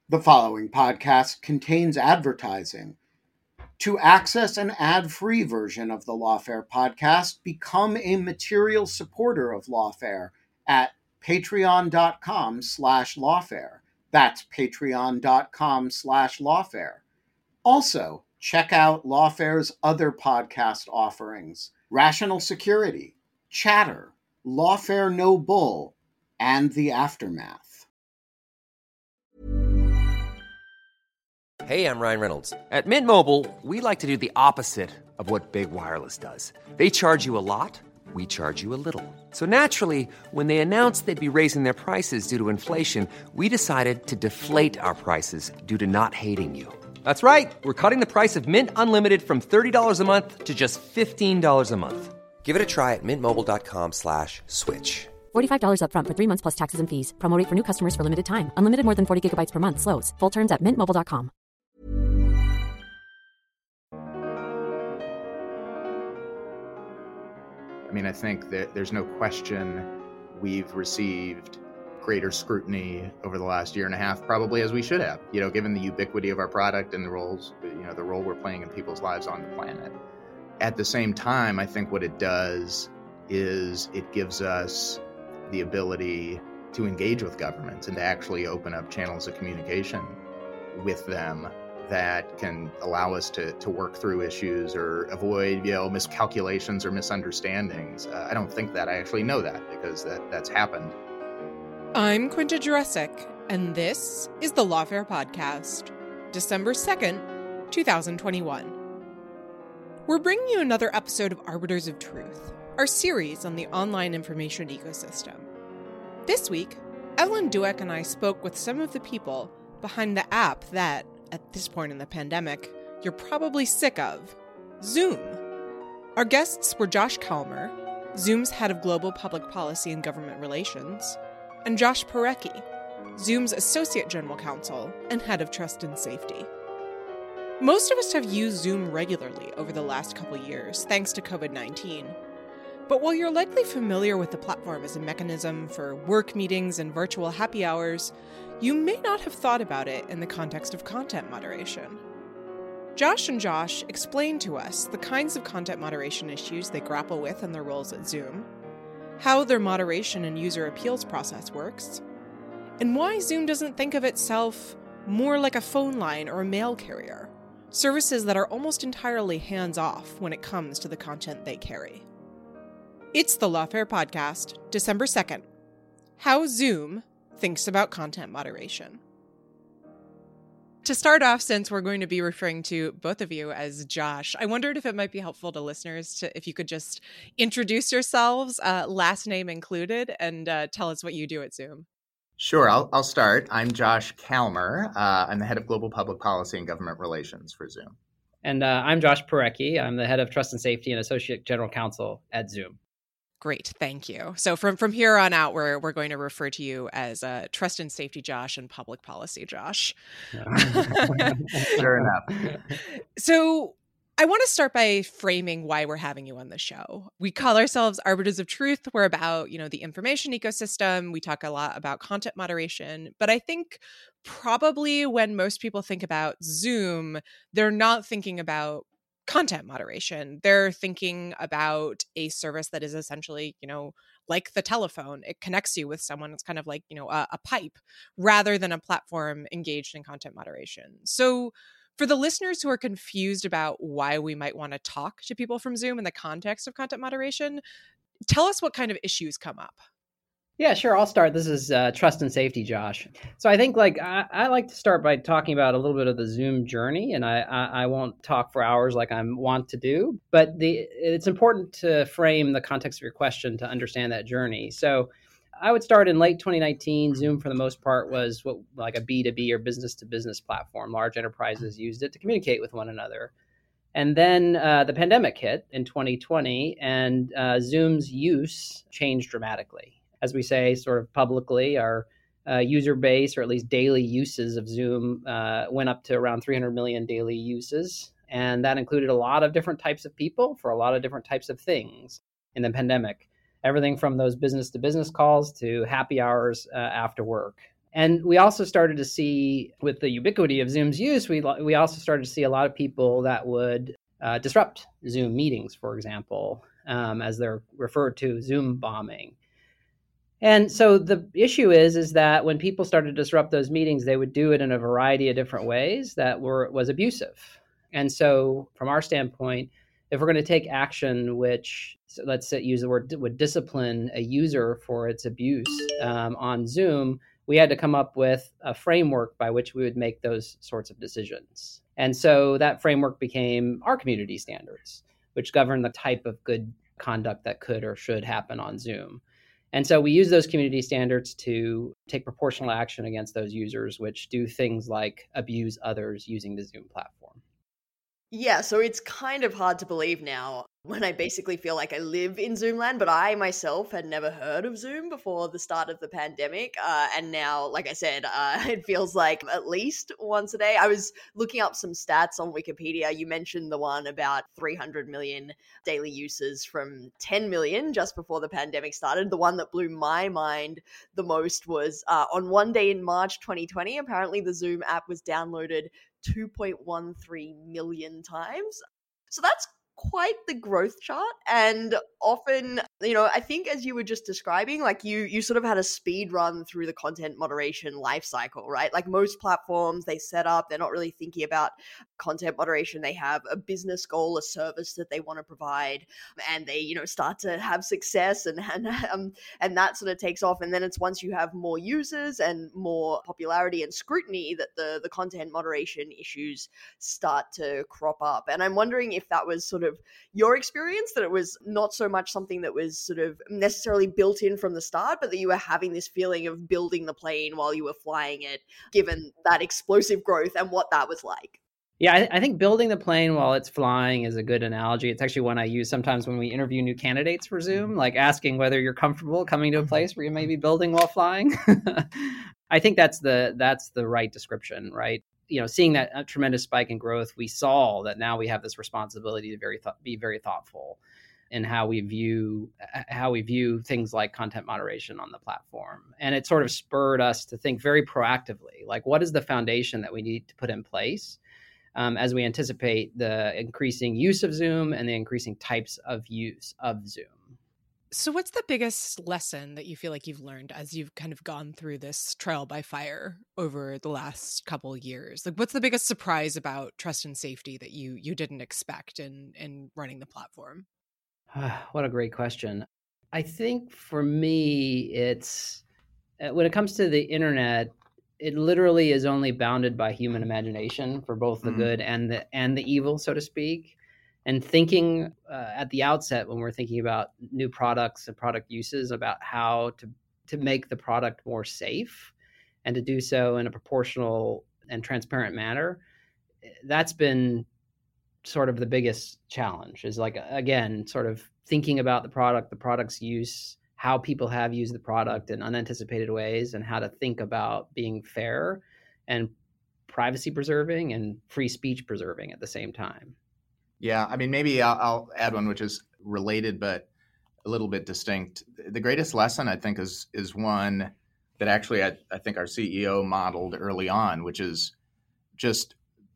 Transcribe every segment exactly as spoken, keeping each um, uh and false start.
The following podcast contains advertising. To access an ad-free version of the Lawfare podcast, become a material supporter of Lawfare at patreon.com slash lawfare. That's patreon.com slash lawfare. Also, check out Lawfare's other podcast offerings: Rational Security, Chatter, Lawfare No Bull, and The Aftermath. Hey, I'm Ryan Reynolds. At Mint Mobile, we like to do the opposite of what Big Wireless does. They charge you a lot, we charge you a little. So naturally, when they announced they'd be raising their prices due to inflation, we decided to deflate our prices due to not hating you. That's right. We're cutting the price of Mint Unlimited from thirty dollars a month to just fifteen dollars a month. Give it a try at mintmobile.com slash switch. forty-five dollars up front for three months plus taxes and fees. Promo rate for new customers for limited time. Unlimited more than forty gigabytes per month. Slows full terms at mint mobile dot com. I mean, I think that there's no question we've received greater scrutiny over the last year and a half, probably as we should have, you know, given the ubiquity of our product and the roles, you know, the role we're playing in people's lives on the planet. At the same time, I think what it does is it gives us the ability to engage with governments and to actually open up channels of communication with them that can allow us to to work through issues or avoid, you know, miscalculations or misunderstandings. Uh, I don't think that. I actually know that because that, that's happened. I'm Quinta Jurecic, and this is the Lawfare Podcast, December second, twenty twenty-one. We're bringing you another episode of Arbiters of Truth, our series on the online information ecosystem. This week, Evelyn Douek and I spoke with some of the people behind the app that, at this point in the pandemic, you're probably sick of, Zoom. Our guests were Josh Kalmer, Zoom's head of global public policy and government relations, and Josh Parecki, Zoom's associate general counsel and head of trust and safety. Most of us have used Zoom regularly over the last couple years, thanks to covid nineteen. But while you're likely familiar with the platform as a mechanism for work meetings and virtual happy hours, you may not have thought about it in the context of content moderation. Josh and Josh explained to us the kinds of content moderation issues they grapple with in their roles at Zoom, how their moderation and user appeals process works, and why Zoom doesn't think of itself more like a phone line or a mail carrier, services that are almost entirely hands-off when it comes to the content they carry. It's the Lawfare Podcast, December second. How Zoom thinks about content moderation. To start off, since we're going to be referring to both of you as Josh, I wondered if it might be helpful to listeners to if you could just introduce yourselves, uh, last name included, and uh, tell us what you do at Zoom. Sure, I'll, I'll start. I'm Josh Kalmer. Uh, I'm the head of global public policy and government relations for Zoom. And uh, I'm Josh Parecki. I'm the head of trust and safety and associate general counsel at Zoom. Great, thank you. So from, from here on out, we're we're going to refer to you as uh, Trust and Safety Josh and Public Policy Josh. Sure enough. So I want to start by framing why we're having you on the show. We call ourselves Arbiters of Truth. We're about, you know, the information ecosystem. We talk a lot about content moderation. But I think probably when most people think about Zoom, they're not thinking about content moderation. They're thinking about a service that is essentially, you know, like the telephone. It connects you with someone. It's kind of like, you know, a, a pipe rather than a platform engaged in content moderation. So for the listeners who are confused about why we might want to talk to people from Zoom in the context of content moderation, tell us what kind of issues come up. Yeah, sure. I'll start. This is uh, trust and safety, Josh. So I think like I, I like to start by talking about a little bit of the Zoom journey, and I, I, I won't talk for hours like I want to do, but the it's important to frame the context of your question to understand that journey. So I would start in late twenty nineteen. Zoom, for the most part, was what like a B two B or business to business platform. Large enterprises used it to communicate with one another. And then uh, the pandemic hit in twenty twenty, and uh, Zoom's use changed dramatically. As we say sort of publicly, our uh, user base, or at least daily uses of Zoom, uh, went up to around three hundred million daily uses. And that included a lot of different types of people for a lot of different types of things in the pandemic. Everything from those business to business calls to happy hours uh, after work. And we also started to see, with the ubiquity of Zoom's use, we we also started to see a lot of people that would uh, disrupt Zoom meetings, for example, um, as they're referred to, Zoom bombing. And so the issue is, is that when people started to disrupt those meetings, they would do it in a variety of different ways that were was abusive. And so from our standpoint, if we're going to take action, which, so let's say, use the word, would discipline a user for its abuse um, on Zoom, we had to come up with a framework by which we would make those sorts of decisions. And so that framework became our community standards, which govern the type of good conduct that could or should happen on Zoom. And so we use those community standards to take proportional action against those users, which do things like abuse others using the Zoom platform. Yeah, so it's kind of hard to believe now when I basically feel like I live in Zoomland, but I myself had never heard of Zoom before the start of the pandemic. Uh, and now, like I said, uh, it feels like at least once a day. I was looking up some stats on Wikipedia. You mentioned the one about three hundred million daily users from ten million just before the pandemic started. The one that blew my mind the most was uh, on one day in March twenty twenty, apparently the Zoom app was downloaded two point one three million times. So that's quite the growth chart. And often, you know, I think as you were just describing, like you you sort of had a speed run through the content moderation life cycle, right? Like most platforms, they set up, they're not really thinking about content moderation. They have a business goal, a service that they want to provide, and they, you know, start to have success and and um, and that sort of takes off. And then it's once you have more users and more popularity and scrutiny that the the content moderation issues start to crop up. And I'm wondering if that was sort of your experience, that it was not so much something that was sort of necessarily built in from the start, but that you were having this feeling of building the plane while you were flying it, given that explosive growth and what that was like. Yeah, I, I think building the plane while it's flying is a good analogy. It's actually one I use sometimes when we interview new candidates for Zoom, like asking whether you're comfortable coming to a place where you may be building while flying. I think that's the that's the right description, right? You know, seeing that uh, tremendous spike in growth, we saw that now we have this responsibility to very th- be very thoughtful in how we view how we view things like content moderation on the platform. And it sort of spurred us to think very proactively, like, what is the foundation that we need to put in place um, as we anticipate the increasing use of Zoom and the increasing types of use of Zoom. So what's the biggest lesson that you feel like you've learned as you've kind of gone through this trial by fire over the last couple of years? Like, what's the biggest surprise about trust and safety that you you didn't expect in, in running the platform? What a great question. I think for me, it's when it comes to the internet, it literally is only bounded by human imagination for both the mm. good and the and the evil, so to speak. And thinking uh, at the outset when we're thinking about new products and product uses about how to, to make the product more safe and to do so in a proportional and transparent manner, that's been sort of the biggest challenge is like, again, sort of thinking about the product, the product's use, how people have used the product in unanticipated ways, and how to think about being fair and privacy preserving and free speech preserving at the same time. Yeah, I mean, maybe I'll, I'll add one which is related but a little bit distinct. The greatest lesson, I think, is is one that actually I, I think our C E O modeled early on, which is just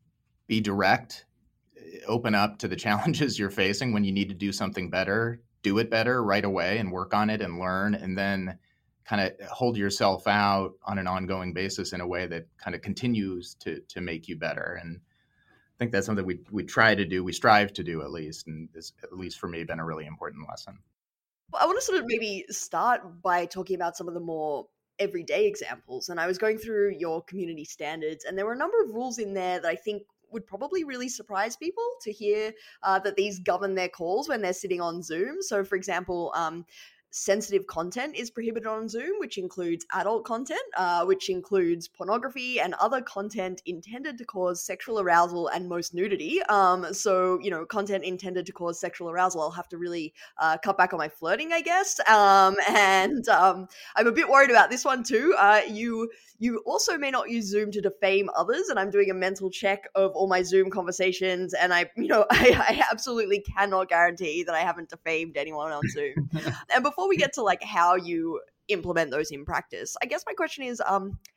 be direct, open up to the challenges you're facing. When you need to do something better, do it better right away and work on it and learn, and then kind of hold yourself out on an ongoing basis in a way that kind of continues to to make you better. And I think that's something we we try to do, we strive to do at least, and it's, at least for me, been a really important lesson. Well, I want to sort of maybe start by talking about some of the more everyday examples. And I was going through your community standards, and there were a number of rules in there that I think would probably really surprise people to hear uh, that these govern their calls when they're sitting on Zoom. So, for example, um, sensitive content is prohibited on Zoom, which includes adult content, uh, which includes pornography and other content intended to cause sexual arousal and most nudity. Um, so, you know, content intended to cause sexual arousal, I'll have to really uh, cut back on my flirting, I guess. Um, and um, I'm a bit worried about this one too. Uh, you you also may not use Zoom to defame others, and I'm doing a mental check of all my Zoom conversations, and I, you know, I, I absolutely cannot guarantee that I haven't defamed anyone on Zoom. And before Before we get to like how you implement those in practice, I guess my question is, um,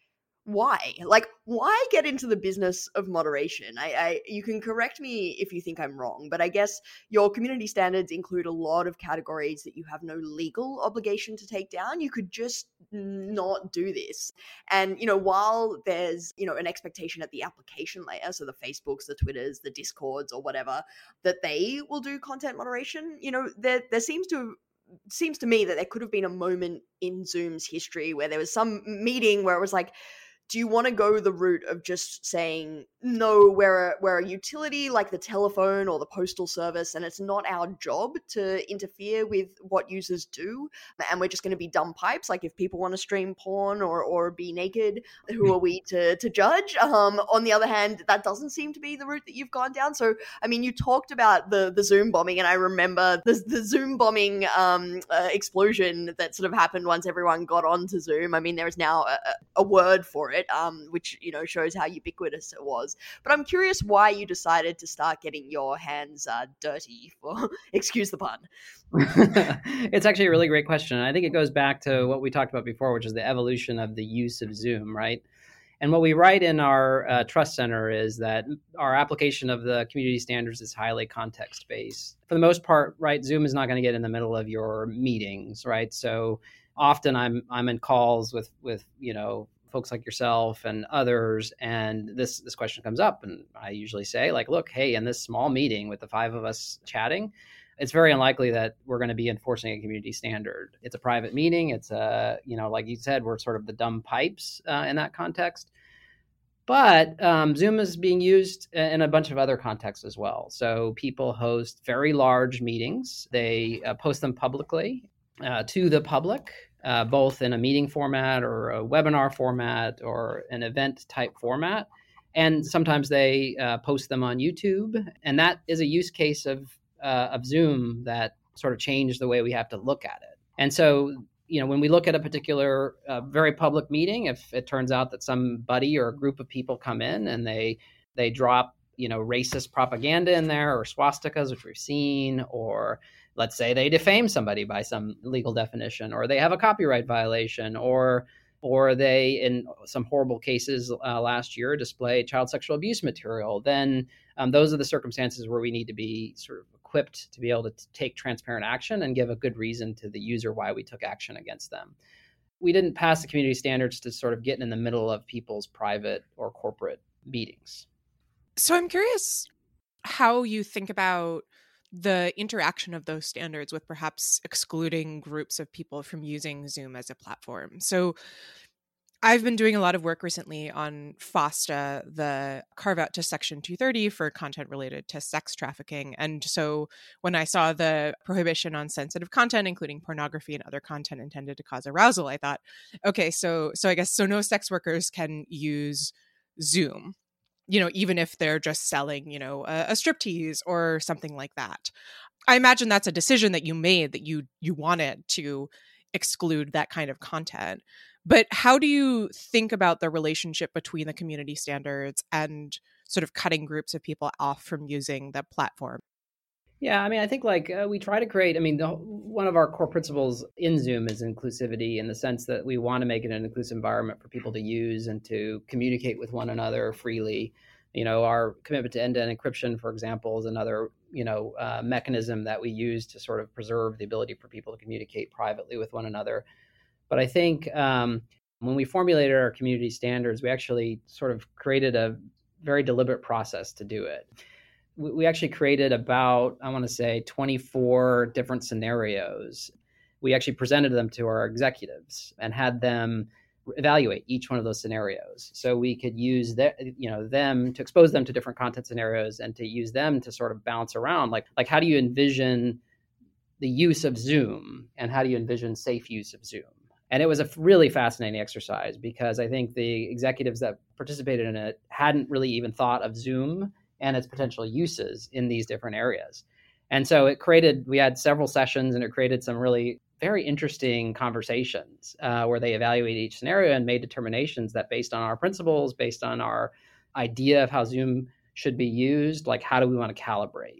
why? Like, why get into the business of moderation? I, I you can correct me if you think I'm wrong, but I guess your community standards include a lot of categories that you have no legal obligation to take down. You could just not do this. And, you know, while there's, you know, an expectation at the application layer, so the Facebooks, the Twitters, the Discords, or whatever, that they will do content moderation, you know, there there seems to seems to me that there could have been a moment in Zoom's history where there was some meeting where it was like, do you want to go the route of just saying, no, we're a, we're a utility like the telephone or the postal service, and it's not our job to interfere with what users do, and we're just going to be dumb pipes? Like, if people want to stream porn or, or be naked, who are we to, to judge? Um, on the other hand, that doesn't seem to be the route that you've gone down. So, I mean, you talked about the, the Zoom bombing, and I remember the, the Zoom bombing um, uh, explosion that sort of happened once everyone got onto Zoom. I mean, there is now a, a word for it. It, um, which, you know, shows how ubiquitous it was. But I'm curious why you decided to start getting your hands uh, dirty, for excuse the pun. It's actually a really great question. I think it goes back to what we talked about before, which is the evolution of the use of Zoom, right? And what we write in our uh, Trust Center is that our application of the community standards is highly context-based. For the most part, right, Zoom is not going to get in the middle of your meetings, right? So often I'm I'm in calls with with, you know, folks like yourself and others, and this this question comes up, and I usually say, like, look, hey, in this small meeting with the five of us chatting, it's very unlikely that we're going to be enforcing a community standard. It's a private meeting. It's a, you know, like you said, we're sort of the dumb pipes uh, in that context. But um, Zoom is being used in a bunch of other contexts as well. So people host very large meetings. They uh, post them publicly uh, to the public. Uh, both in a meeting format or a webinar format or an event type format. And sometimes they uh, post them on YouTube. And that is a use case of, uh, of Zoom that sort of changed the way we have to look at it. And so, you know, when we look at a particular uh, very public meeting, if it turns out that somebody or a group of people come in and they they drop, you know, racist propaganda in there, or swastikas, which we've seen, or let's say they defame somebody by some legal definition, or they have a copyright violation, or or they, in some horrible cases uh, last year, display child sexual abuse material, then um, those are the circumstances where we need to be sort of equipped to be able to t- take transparent action and give a good reason to the user why we took action against them. We didn't pass the community standards to sort of get in the middle of people's private or corporate meetings. So I'm curious how you think about the interaction of those standards with perhaps excluding groups of people from using Zoom as a platform. So I've been doing a lot of work recently on FOSTA, the carve out to Section two thirty for content related to sex trafficking. And so when I saw the prohibition on sensitive content, including pornography and other content intended to cause arousal, I thought, okay, so so I guess so no sex workers can use Zoom, you know, even if they're just selling, you know, a, a striptease or something like that. I imagine that's a decision that you made, that you you wanted to exclude that kind of content. But how do you think about the relationship between the community standards and sort of cutting groups of people off from using the platform? Yeah, I mean, I think like uh, we try to create, I mean, the, one of our core principles in Zoom is inclusivity, in the sense that we want to make it an inclusive environment for people to use and to communicate with one another freely. You know, our commitment to end-to-end encryption, for example, is another, you know, uh, mechanism that we use to sort of preserve the ability for people to communicate privately with one another. But I think um, when we formulated our community standards, we actually sort of created a very deliberate process to do it. We, we actually created about, I want to say, twenty-four different scenarios. We actually presented them to our executives and had them evaluate each one of those scenarios. So we could use their, you know, them to expose them to different content scenarios and to use them to sort of bounce around. Like, like how do you envision the use of Zoom, and how do you envision safe use of Zoom? And it was a really fascinating exercise, because I think the executives that participated in it hadn't really even thought of Zoom and its potential uses in these different areas. And so it created, we had several sessions, and it created some really very interesting conversations uh, where they evaluated each scenario and made determinations that, based on our principles, based on our idea of how Zoom should be used, like how do we want to calibrate?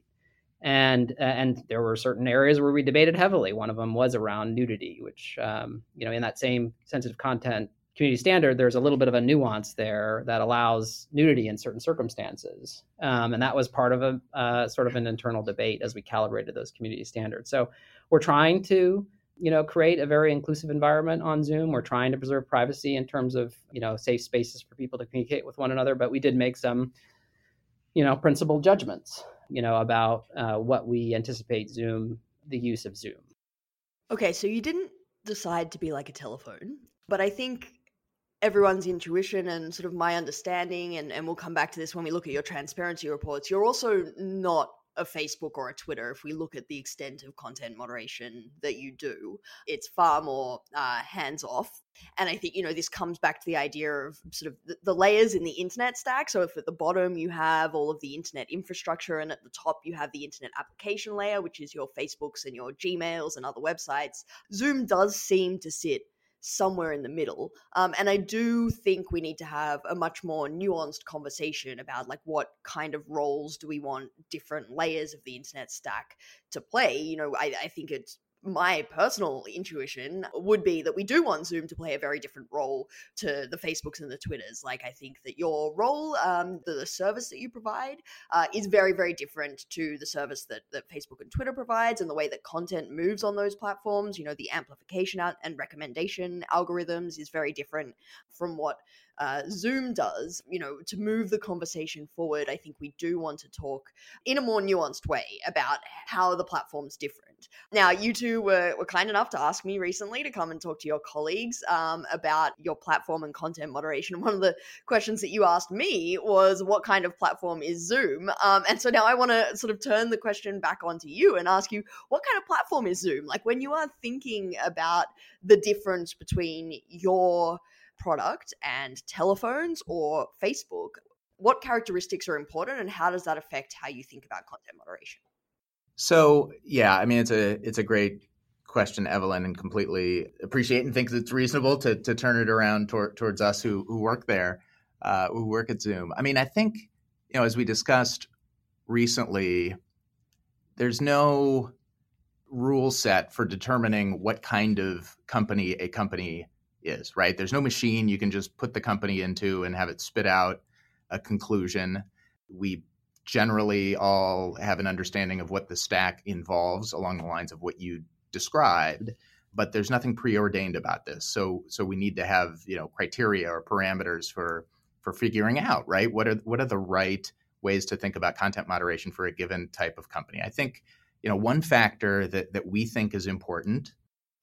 And uh, and there were certain areas where we debated heavily. One of them was around nudity, which, um, you know, in that same sensitive content community standard, there's a little bit of a nuance there that allows nudity in certain circumstances. Um, and that was part of a uh, sort of an internal debate as we calibrated those community standards. So we're trying to, you know, create a very inclusive environment on Zoom. We're trying to preserve privacy in terms of, you know, safe spaces for people to communicate with one another. But we did make some, you know, principled judgments, you know, about uh, what we anticipate Zoom, the use of Zoom. Okay, so you didn't decide to be like a telephone, but I think everyone's intuition and sort of my understanding, and, and we'll come back to this when we look at your transparency reports, you're also not a Facebook or a Twitter. If we look at the extent of content moderation that you do, it's far more uh, hands-off. And I think, you know, this comes back to the idea of sort of the, the layers in the internet stack. So if at the bottom you have all of the internet infrastructure, and at the top you have the internet application layer, which is your Facebooks and your Gmails and other websites, Zoom does seem to sit somewhere in the middle. Um, and I do think we need to have a much more nuanced conversation about like what kind of roles do we want different layers of the internet stack to play. You know, I, I think it's my personal intuition would be that we do want Zoom to play a very different role to the Facebooks and the Twitters. Like, I think that your role, um, the, the service that you provide uh, is very, very different to the service that, that Facebook and Twitter provides, and the way that content moves on those platforms. You know, the amplification and recommendation algorithms is very different from what Uh, Zoom does. You know, to move the conversation forward, I think we do want to talk in a more nuanced way about how the platform's different. Now, you two were, were kind enough to ask me recently to come and talk to your colleagues um, about your platform and content moderation. One of the questions that you asked me was, what kind of platform is Zoom? Um, and so now I want to sort of turn the question back onto you and ask you, what kind of platform is Zoom? Like, when you are thinking about the difference between your product and telephones or Facebook, what characteristics are important, and how does that affect how you think about content moderation? So, yeah, I mean, it's a it's a great question, Evelyn, and completely appreciate and think it's reasonable to to turn it around tor- towards us who who work there, uh, who work at Zoom. I mean, I think, you know, as we discussed recently, there's no rule set for determining what kind of company a company is, right? There's no machine you can just put the company into and have it spit out a conclusion. We generally all have an understanding of what the stack involves along the lines of what you described, but there's nothing preordained about this. So so we need to have, you know, criteria or parameters for for figuring out, right? What are what are the right ways to think about content moderation for a given type of company? I think, you know, one factor that that we think is important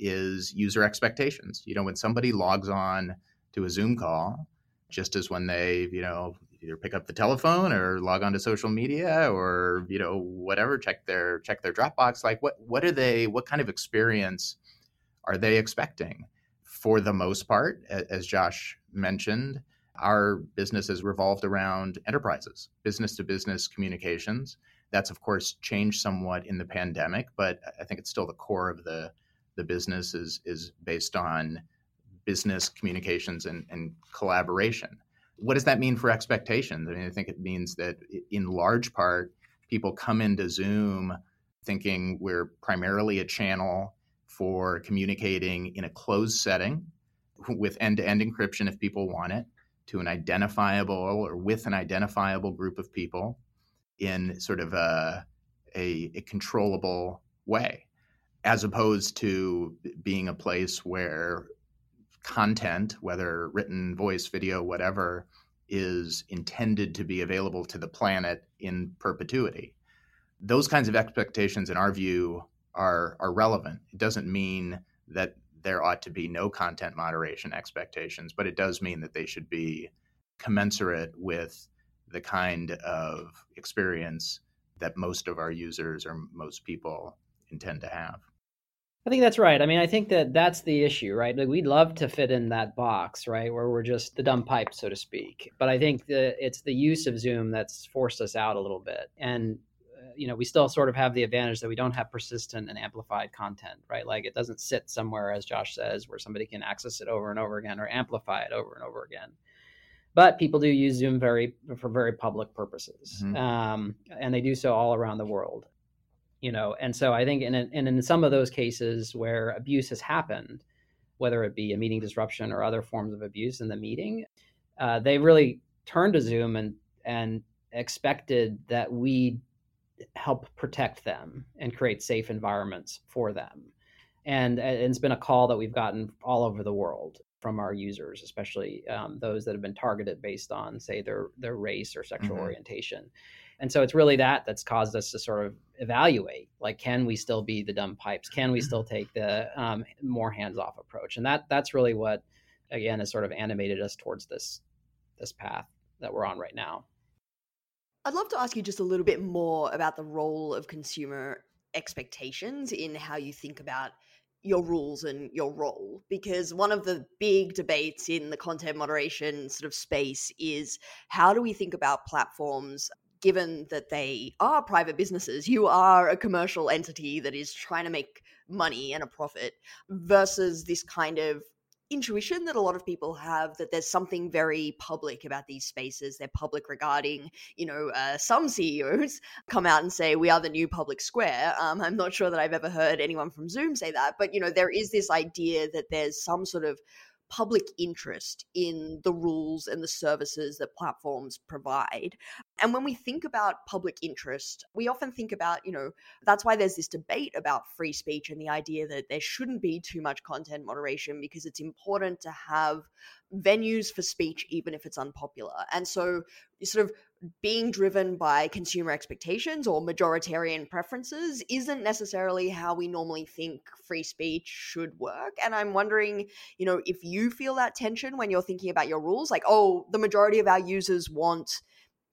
is user expectations. You know, when somebody logs on to a Zoom call, just as when they, you know, either pick up the telephone or log on to social media or, you know, whatever, check their check their Dropbox, like what what are they, what kind of experience are they expecting? For the most part, as Josh mentioned, our business has revolved around enterprises, business to business communications. That's, of course, changed somewhat in the pandemic, but I think it's still the core of the the business is is based on business communications and, and collaboration. What does that mean for expectations? I mean, I think it means that in large part, people come into Zoom thinking we're primarily a channel for communicating in a closed setting with end-to-end encryption if people want it, to an identifiable or with an identifiable group of people in sort of a, a, a controllable way, as opposed to being a place where content, whether written, voice, video, whatever, is intended to be available to the planet in perpetuity. Those kinds of expectations, in our view, are, are relevant. It doesn't mean that there ought to be no content moderation expectations, but it does mean that they should be commensurate with the kind of experience that most of our users or most people intend to have. I think that's right. I mean, I think that that's the issue, right? Like, we'd love to fit in that box, right, where we're just the dumb pipe, so to speak. But I think that it's the use of Zoom that's forced us out a little bit. And, uh, you know, we still sort of have the advantage that we don't have persistent and amplified content, right? Like, it doesn't sit somewhere, as Josh says, where somebody can access it over and over again or amplify it over and over again. But people do use Zoom very for very public purposes, mm-hmm. um, and they do so all around the world. You know, and so I think in, in in some of those cases where abuse has happened, whether it be a meeting disruption or other forms of abuse in the meeting, uh, they really turned to Zoom and and expected that we help protect them and create safe environments for them. And, and it's been a call that we've gotten all over the world from our users, especially um, those that have been targeted based on, say, their their race or sexual mm-hmm. orientation. And so it's really that that's caused us to sort of evaluate, like, can we still be the dumb pipes? Can we still take the um, more hands-off approach? And that that's really what, again, has sort of animated us towards this this path that we're on right now. I'd love to ask you just a little bit more about the role of consumer expectations in how you think about your rules and your role, because one of the big debates in the content moderation sort of space is how do we think about platforms, given that they are private businesses, you are a commercial entity that is trying to make money and a profit, versus this kind of intuition that a lot of people have that there's something very public about these spaces. They're public regarding, you know, uh, some C E Os come out and say, we are the new public square. Um, I'm not sure that I've ever heard anyone from Zoom say that, but, you know, there is this idea that there's some sort of public interest in the rules and the services that platforms provide. And when we think about public interest, we often think about, you know, that's why there's this debate about free speech and the idea that there shouldn't be too much content moderation, because it's important to have venues for speech, even if it's unpopular. And so sort of being driven by consumer expectations or majoritarian preferences isn't necessarily how we normally think free speech should work. And I'm wondering, you know, if you feel that tension when you're thinking about your rules, like, oh, the majority of our users want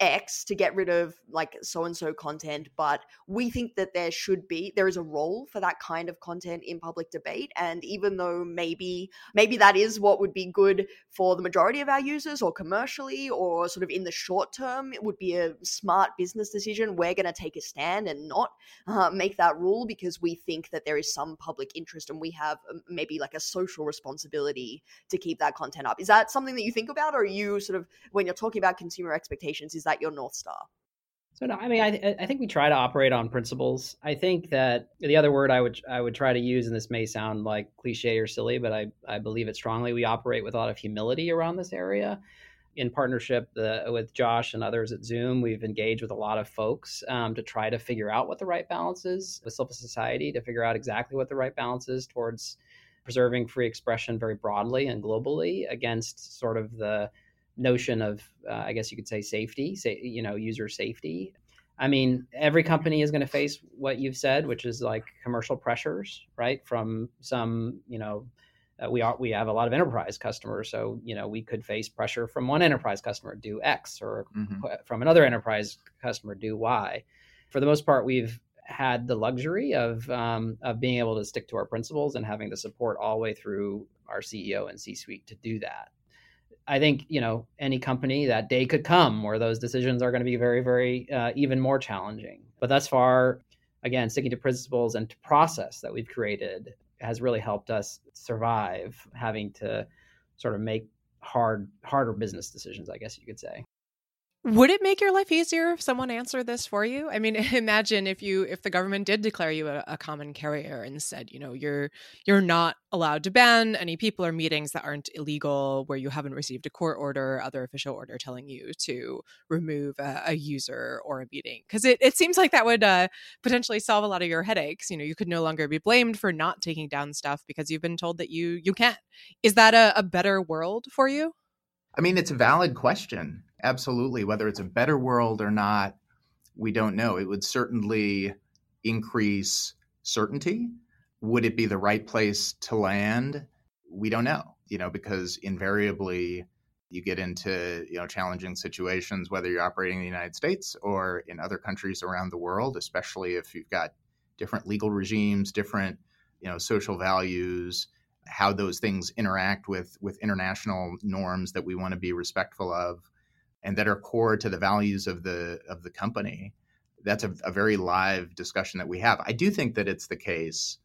X to get rid of like so-and-so content, but we think that there should be, there is a role for that kind of content in public debate. And even though maybe, maybe that is what would be good for the majority of our users or commercially or sort of in the short term, it would be a smart business decision. We're going to take a stand and not uh, make that rule because we think that there is some public interest and we have maybe like a social responsibility to keep that content up. Is that something that you think about, or are you sort of, when you're talking about consumer expectations, is that your North Star? So no, I mean, I I think we try to operate on principles. I think that the other word I would I would try to use, and this may sound like cliche or silly, but I, I believe it strongly, we operate with a lot of humility around this area. In partnership the, with Josh and others at Zoom, we've engaged with a lot of folks um, to try to figure out what the right balance is with civil society, to figure out exactly what the right balance is towards preserving free expression very broadly and globally against sort of the notion of, uh, I guess you could say safety, say, you know, user safety. I mean, every company is going to face what you've said, which is like commercial pressures, right? From some, you know, uh, we are, we have a lot of enterprise customers. So, you know, we could face pressure from one enterprise customer, do X, or mm-hmm. from another enterprise customer, do Y. For the most part, we've had the luxury of, um, of being able to stick to our principles and having the support all the way through our C E O and C-suite to do that. I think, you know, any company, that day could come where those decisions are going to be very, very, uh, even more challenging. But thus far, again, sticking to principles and to process that we've created has really helped us survive having to sort of make hard, harder business decisions, I guess you could say. Would it make your life easier if someone answered this for you? I mean, imagine if you if the government did declare you a, a common carrier and said, you know, you're you're not allowed to ban any people or meetings that aren't illegal, where you haven't received a court order or other official order telling you to remove a, a user or a meeting. Because it, it seems like that would uh, potentially solve a lot of your headaches. You know, you could no longer be blamed for not taking down stuff because you've been told that you you can't. Is that a, a better world for you? I mean, it's a valid question. Absolutely. Whether it's a better world or not, we don't know. It would certainly increase certainty. Would it be the right place to land? We don't know, you know, because invariably you get into, you know, challenging situations, whether you're operating in the United States or in other countries around the world, especially if you've got different legal regimes, different, you know, social values, how those things interact with, with international norms that we want to be respectful of and that are core to the values of the of the company. That's a, a very live discussion that we have. I do think that it's the case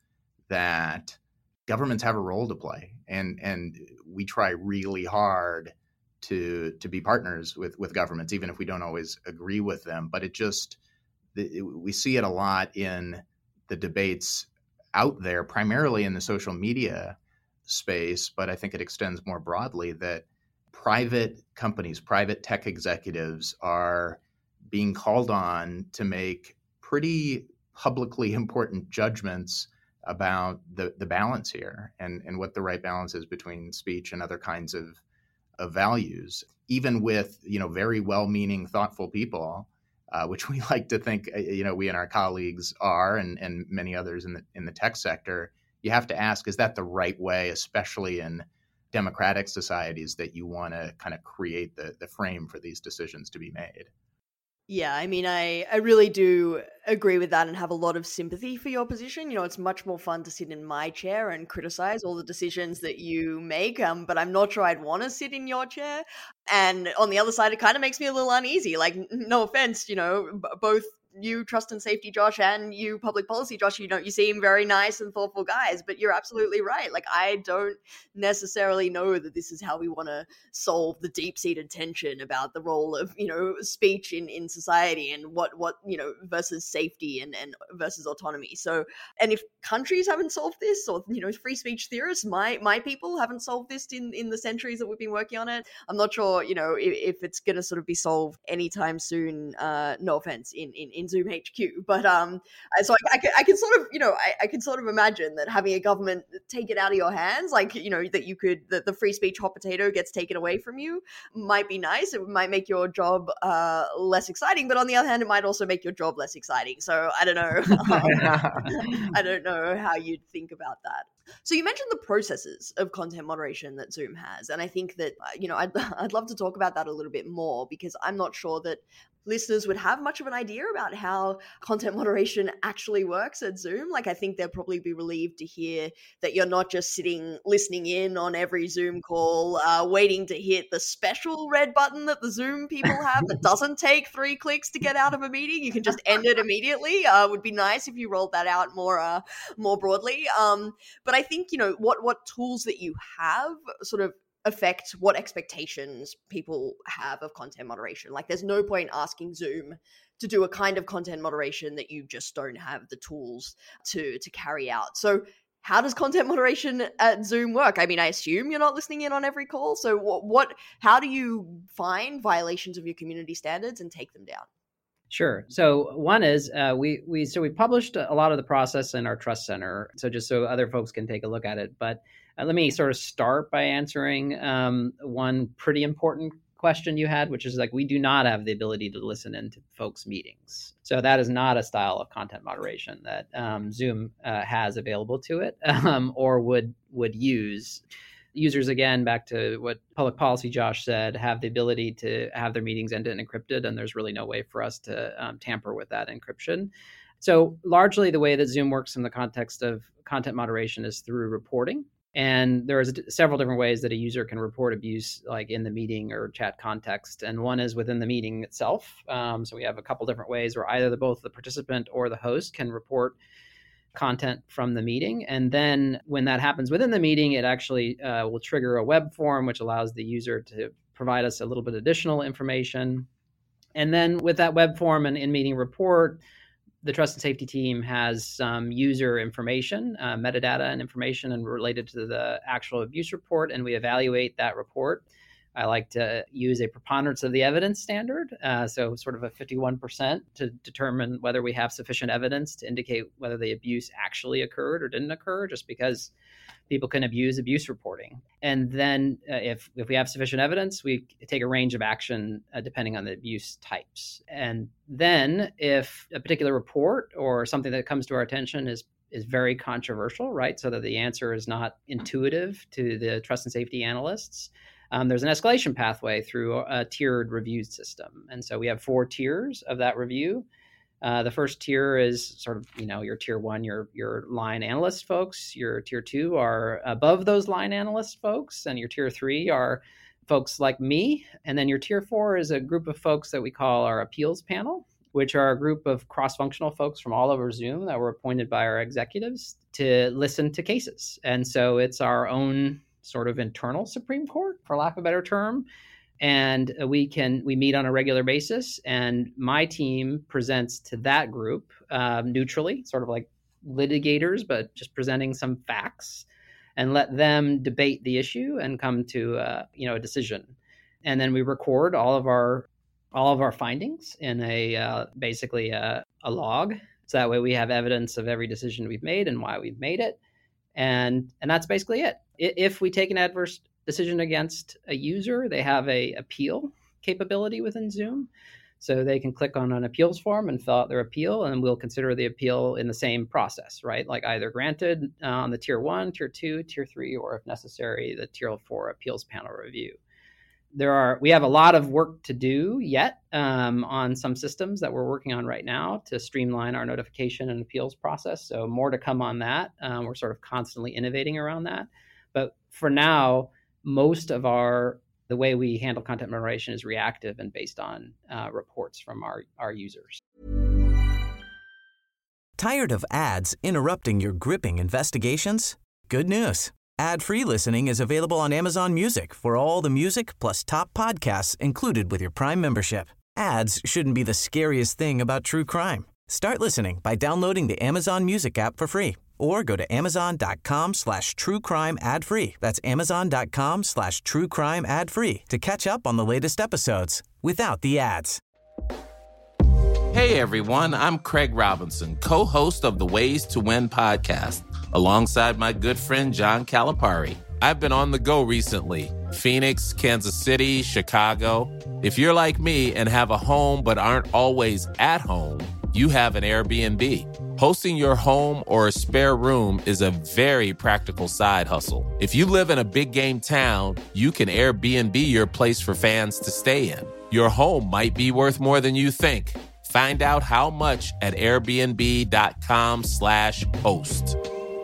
that governments have a role to play, and and we try really hard to to be partners with, with governments, even if we don't always agree with them. But it just, it, we see it a lot in the debates out there, primarily in the social media space, but I think it extends more broadly that private companies, private tech executives are being called on to make pretty publicly important judgments about the, the balance here and, and what the right balance is between speech and other kinds of, of values, even with, you know, very well-meaning, thoughtful people, uh, which we like to think, you know, we and our colleagues are, and, and many others in the in the tech sector. You have to ask, is that the right way, especially in democratic societies, that you want to kind of create the, the frame for these decisions to be made? Yeah, I mean, I, I really do agree with that and have a lot of sympathy for your position. You know, it's much more fun to sit in my chair and criticize all the decisions that you make, um, but I'm not sure I'd want to sit in your chair. And on the other side, it kind of makes me a little uneasy. Like, no offense, you know, b- both you, Trust and Safety Josh, and you, Public Policy Josh, you know, you seem very nice and thoughtful guys, but you're absolutely right. Like, I don't necessarily know that this is how we want to solve the deep-seated tension about the role of, you know, speech in, in society and what, what, you know, versus safety and, and versus autonomy. So, and if countries haven't solved this, or, you know, free speech theorists, my, my people haven't solved this in, in the centuries that we've been working on it, I'm not sure, you know, if, if it's going to sort of be solved anytime soon, uh, no offense, in, in, in Zoom H Q. But um, so I, I, can, I can sort of, you know, I, I can sort of imagine that having a government take it out of your hands, like, you know, that you could, that the free speech hot potato gets taken away from you, might be nice. It might make your job uh, less exciting, but on the other hand, it might also make your job less exciting. So I don't know. um, I don't know how you'd think about that. So you mentioned the processes of content moderation that Zoom has. And I think that, you know, I'd, I'd love to talk about that a little bit more, because I'm not sure that listeners would have much of an idea about how content moderation actually works at Zoom. Like, I think they'll probably be relieved to hear that you're not just sitting, listening in on every Zoom call, uh, waiting to hit the special red button that the Zoom people have that doesn't take three clicks to get out of a meeting. You can just end it immediately. Uh, would be nice if you rolled that out more, uh, more broadly. Um, but I think, you know, what, what tools that you have sort of affect what expectations people have of content moderation. Like, there's no point asking Zoom to do a kind of content moderation that you just don't have the tools to to carry out. So how does content moderation at Zoom work? I mean, I assume you're not listening in on every call. So what, what how do you find violations of your community standards and take them down? Sure. So one is uh, we we so we published a lot of the process in our Trust Center. So just so other folks can take a look at it. But uh, let me sort of start by answering um, one pretty important question you had, which is like, we do not have the ability to listen into folks' meetings. So that is not a style of content moderation that um, Zoom uh, has available to it um, or would would use. Users, again, back to what Public Policy Josh said, have the ability to have their meetings end-to-end encrypted, and there's really no way for us to um, tamper with that encryption. So largely the way that Zoom works in the context of content moderation is through reporting. And there is several different ways that a user can report abuse, like in the meeting or chat context. And one is within the meeting itself. Um, so we have a couple different ways where either the, both the participant or the host can report content from the meeting. And then when that happens within the meeting, it actually uh, will trigger a web form, which allows the user to provide us a little bit additional information. And then with that web form and in-meeting report, the Trust and Safety team has some user information, uh, metadata and information and related to the actual abuse report, and we evaluate that report. I like to use a preponderance of the evidence standard, uh, so sort of a fifty-one percent to determine whether we have sufficient evidence to indicate whether the abuse actually occurred or didn't occur, just because people can abuse abuse reporting. And then uh, if, if we have sufficient evidence, we take a range of action uh, depending on the abuse types. And then if a particular report or something that comes to our attention is is very controversial, right, so that the answer is not intuitive to the Trust and Safety analysts, Um, there's an escalation pathway through a tiered review system. And so we have four tiers of that review. Uh, the first tier is sort of, you know, your tier one, your your line analyst folks. Your tier two are above those line analyst folks. And your tier three are folks like me. And then your tier four is a group of folks that we call our appeals panel, which are a group of cross-functional folks from all over Zoom that were appointed by our executives to listen to cases. And so it's our own sort of internal Supreme Court, for lack of a better term. And we can we meet on a regular basis, and my team presents to that group um, neutrally, sort of like litigators, but just presenting some facts. and let them debate the issue and come to uh, you know a decision. And then we record all of our all of our findings in a uh, basically a, a log. So that way we have evidence of every decision we've made and why we've made it. And and that's basically it. If we take an adverse decision against a user, they have a appeal capability within Zoom. So they can click on an appeals form and fill out their appeal, and we'll consider the appeal in the same process, right? Like either granted uh, on the tier one, tier two, tier three, or if necessary, the tier four appeals panel review. There are, we have a lot of work to do yet um, on some systems that we're working on right now to streamline our notification and appeals process. So more to come on that. Um, we're sort of constantly innovating around that. But for now, most of our the way we handle content moderation is reactive and based on uh, reports from our, our users. Tired of ads interrupting your gripping investigations? Good news. Ad-free listening is available on Amazon Music for all the music plus top podcasts included with your Prime membership. Ads shouldn't be the scariest thing about true crime. Start listening by downloading the Amazon Music app for free or go to amazon.com slash true crime ad free. That's amazon.com slash true crime ad free to catch up on the latest episodes without the ads. Hey everyone, I'm Craig Robinson, co-host of the Ways to Win podcast, alongside my good friend John Calipari. I've been on the go recently. Phoenix, Kansas City, Chicago. If you're like me and have a home but aren't always at home, you have an Airbnb. Hosting your home or a spare room is a very practical side hustle. If you live in a big game town, you can Airbnb your place for fans to stay in. Your home might be worth more than you think. Find out how much at airbnb.com slash host.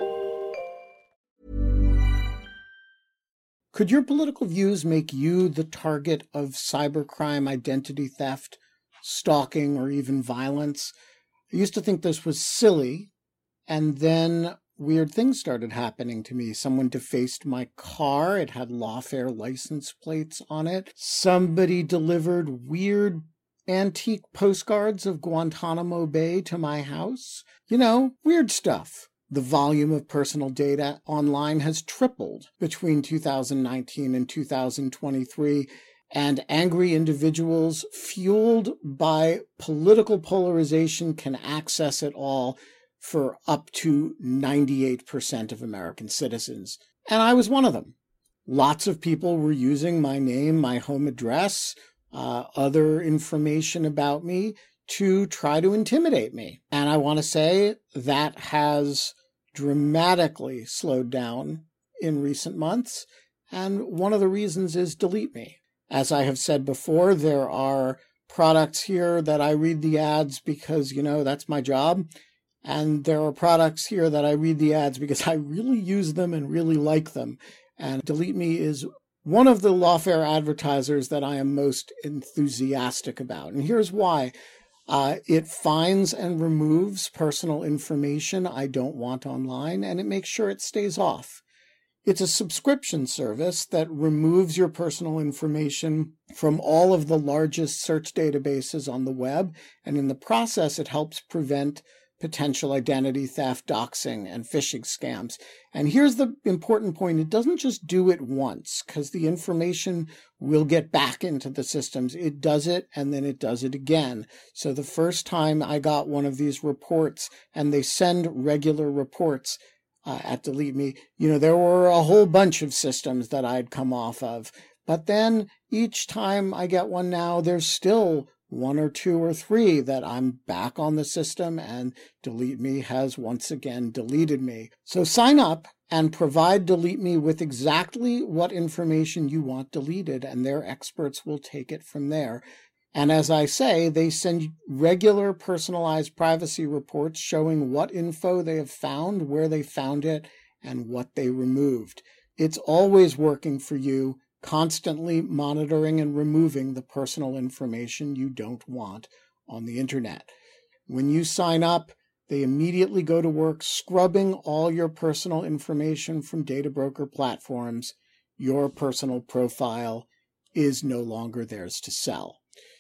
Could your political views make you the target of cybercrime, identity theft, stalking, or even violence? I used to think this was silly, and then weird things started happening to me. Someone defaced my car. It had Lawfare license plates on it. Somebody delivered weird antique postcards of Guantanamo Bay to my house. You know, weird stuff. The volume of personal data online has tripled between two thousand nineteen and two thousand twenty-three, and angry individuals fueled by political polarization can access it all for up to ninety-eight percent of American citizens. And I was one of them. Lots of people were using my name, my home address, uh, other information about me to try to intimidate me. And I want to say that has dramatically slowed down in recent months. And one of the reasons is Delete Me. As I have said before, there are products here that I read the ads because, you know, that's my job. And there are products here that I read the ads because I really use them and really like them. And Delete Me is one of the Lawfare advertisers that I am most enthusiastic about. And here's why. Uh, it finds and removes personal information I don't want online, and it makes sure it stays off. It's a subscription service that removes your personal information from all of the largest search databases on the web, and in the process, it helps prevent potential identity theft, doxing, and phishing scams. And here's the important point. It doesn't just do it once, because the information will get back into the systems. It does it, and then it does it again. So the first time I got one of these reports, and they send regular reports uh, at Delete Me, you know, there were a whole bunch of systems that I'd come off of. But then each time I get one now, there's still one or two or three that I'm back on the system, and Delete Me has once again deleted me. So sign up and provide Delete Me with exactly what information you want deleted, and their experts will take it from there. And as I say, they send regular personalized privacy reports showing what info they have found, where they found it, and what they removed. It's always working for you, constantly monitoring and removing the personal information you don't want on the internet. When you sign up, they immediately go to work scrubbing all your personal information from data broker platforms. Your personal profile is no longer theirs to sell.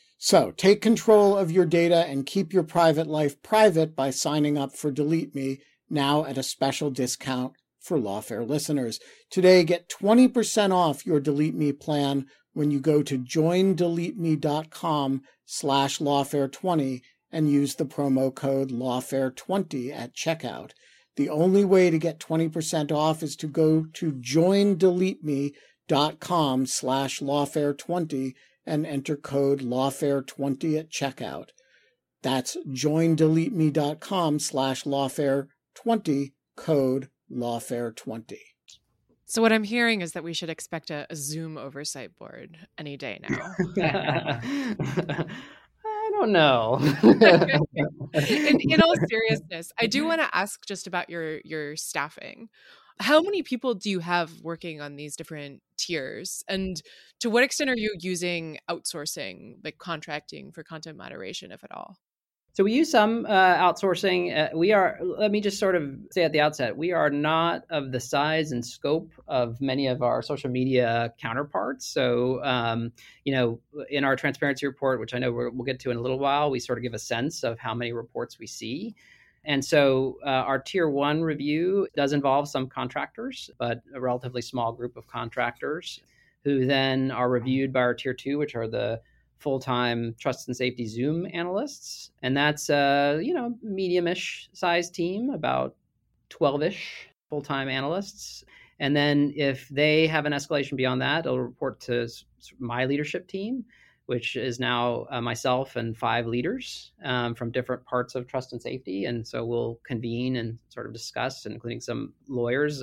So take control of your data and keep your private life private by signing up for Delete Me now at a special discount for Lawfare listeners. Today, get twenty percent off your Delete Me plan when you go to joindeleteme.com slash lawfare20 and use the promo code lawfare twenty at checkout. The only way to get twenty percent off is to go to joindeleteme.com slash lawfare20 and enter code lawfare twenty at checkout. That's joindeleteme.com slash lawfare20, code lawfare twenty. So what I'm hearing is that we should expect a, a Zoom oversight board any day now. I don't know. in, in all seriousness, I do want to ask just about your your staffing. How many people do you have working on these different tiers? And to what extent are you using outsourcing, like contracting for content moderation, if at all? So we use some uh, outsourcing. Uh, we are, let me just sort of say at the outset, we are not of the size and scope of many of our social media counterparts. So, um, you know, in our transparency report, which I know we're, we'll get to in a little while, we sort of give a sense of how many reports we see. And so uh, our tier one review does involve some contractors, but a relatively small group of contractors who then are reviewed by our tier two, which are the full-time trust and safety Zoom analysts. And that's a, you know, medium-ish size team, about twelve-ish full-time analysts. And then if they have an escalation beyond that, it'll report to my leadership team, which is now uh, myself and five leaders um, from different parts of trust and safety. And so we'll convene and sort of discuss, including some lawyers,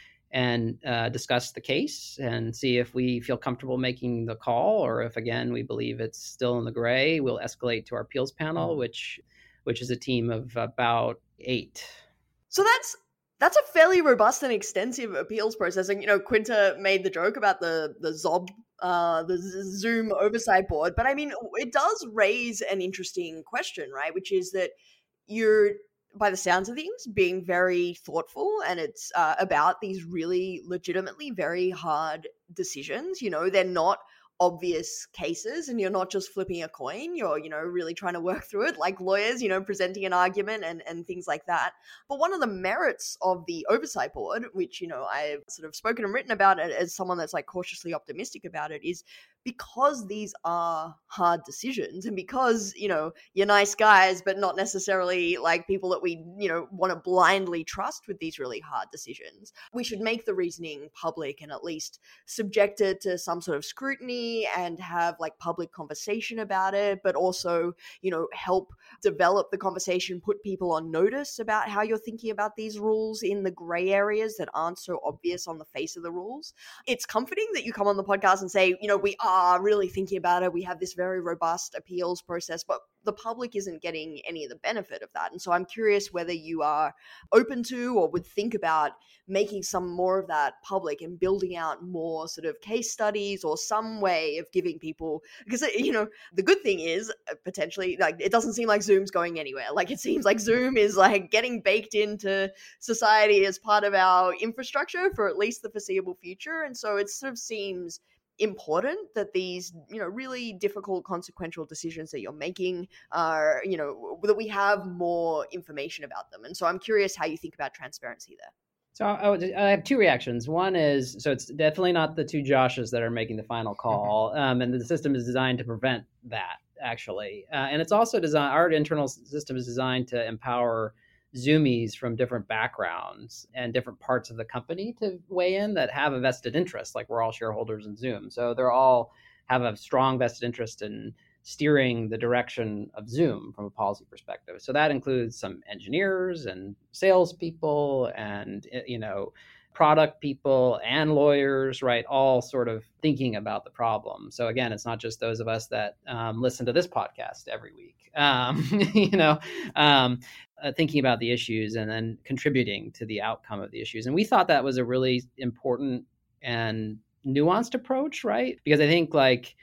and uh, discuss the case and see if we feel comfortable making the call, or if, again, we believe it's still in the gray, we'll escalate to our appeals panel, which which is a team of about eight. So that's that's a fairly robust and extensive appeals process. And, you know, Quinta made the joke about the the Z O B, uh, the Zoom oversight board, but I mean, it does raise an interesting question, right? Which is that you're, by the sounds of things, being very thoughtful, and it's uh, about these really legitimately very hard decisions. You know, they're not obvious cases, and you're not just flipping a coin. You're, you know, really trying to work through it like lawyers, you know, presenting an argument and, and things like that. But one of the merits of the oversight board, which, you know, I've sort of spoken and written about it as someone that's like cautiously optimistic about it, is because these are hard decisions, and because, you know, you're nice guys, but not necessarily like people that we, you know, want to blindly trust with these really hard decisions, we should make the reasoning public and at least subject it to some sort of scrutiny and have like public conversation about it, but also, you know, help develop the conversation, put people on notice about how you're thinking about these rules in the gray areas that aren't so obvious on the face of the rules. It's comforting that you come on the podcast and say, you know, we are are really thinking about it. We have this very robust appeals process, but the public isn't getting any of the benefit of that. And so I'm curious whether you are open to or would think about making some more of that public and building out more sort of case studies or some way of giving people, because, you know, the good thing is potentially, like, it doesn't seem like Zoom's going anywhere. Like, it seems like Zoom is like getting baked into society as part of our infrastructure for at least the foreseeable future. And so it sort of seems important that these, you know, really difficult consequential decisions that you're making are, you know, that we have more information about them. And so I'm curious how you think about transparency there. So I, would, I have two reactions. One is, so it's definitely not the two Joshes that are making the final call. Um, and the system is designed to prevent that, actually. Uh, and it's also designed, our internal system is designed to empower Zoomies from different backgrounds and different parts of the company to weigh in that have a vested interest, like we're all shareholders in Zoom. So they're all have a strong vested interest in steering the direction of Zoom from a policy perspective. So that includes some engineers and salespeople and, you know, product people and lawyers, right? All sort of thinking about the problem. So again, it's not just those of us that um, listen to this podcast every week, um, you know, um, uh, thinking about the issues and then contributing to the outcome of the issues. And we thought that was a really important and nuanced approach, right? Because I think like,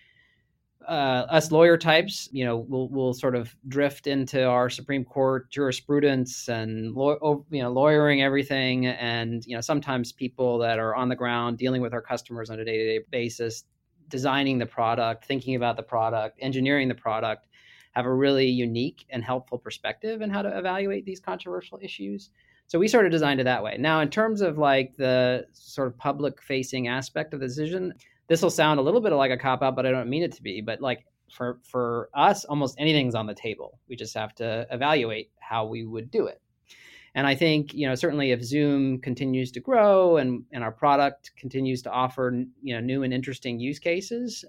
Uh, us lawyer types, you know, we'll, we'll sort of drift into our Supreme Court jurisprudence and, law, you know, lawyering everything. And, you know, sometimes people that are on the ground dealing with our customers on a day-to-day basis, designing the product, thinking about the product, engineering the product, have a really unique and helpful perspective in how to evaluate these controversial issues. So we sort of designed it that way. Now, in terms of like the sort of public facing aspect of the decision, this will sound a little bit like a cop out, but I don't mean it to be. But like for, for us, almost anything's on the table. We just have to evaluate how we would do it. And I think, you know, certainly if Zoom continues to grow and, and our product continues to offer, you know, new and interesting use cases,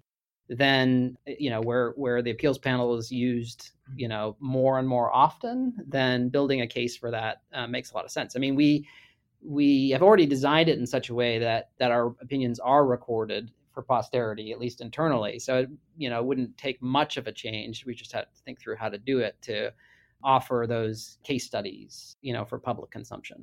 then, you know, where where the appeals panel is used, you know, more and more often, then building a case for that uh, makes a lot of sense. I mean, we we have already designed it in such a way that that our opinions are recorded for posterity, at least internally. So, you know, it wouldn't take much of a change. We just had to think through how to do it to offer those case studies, you know, for public consumption.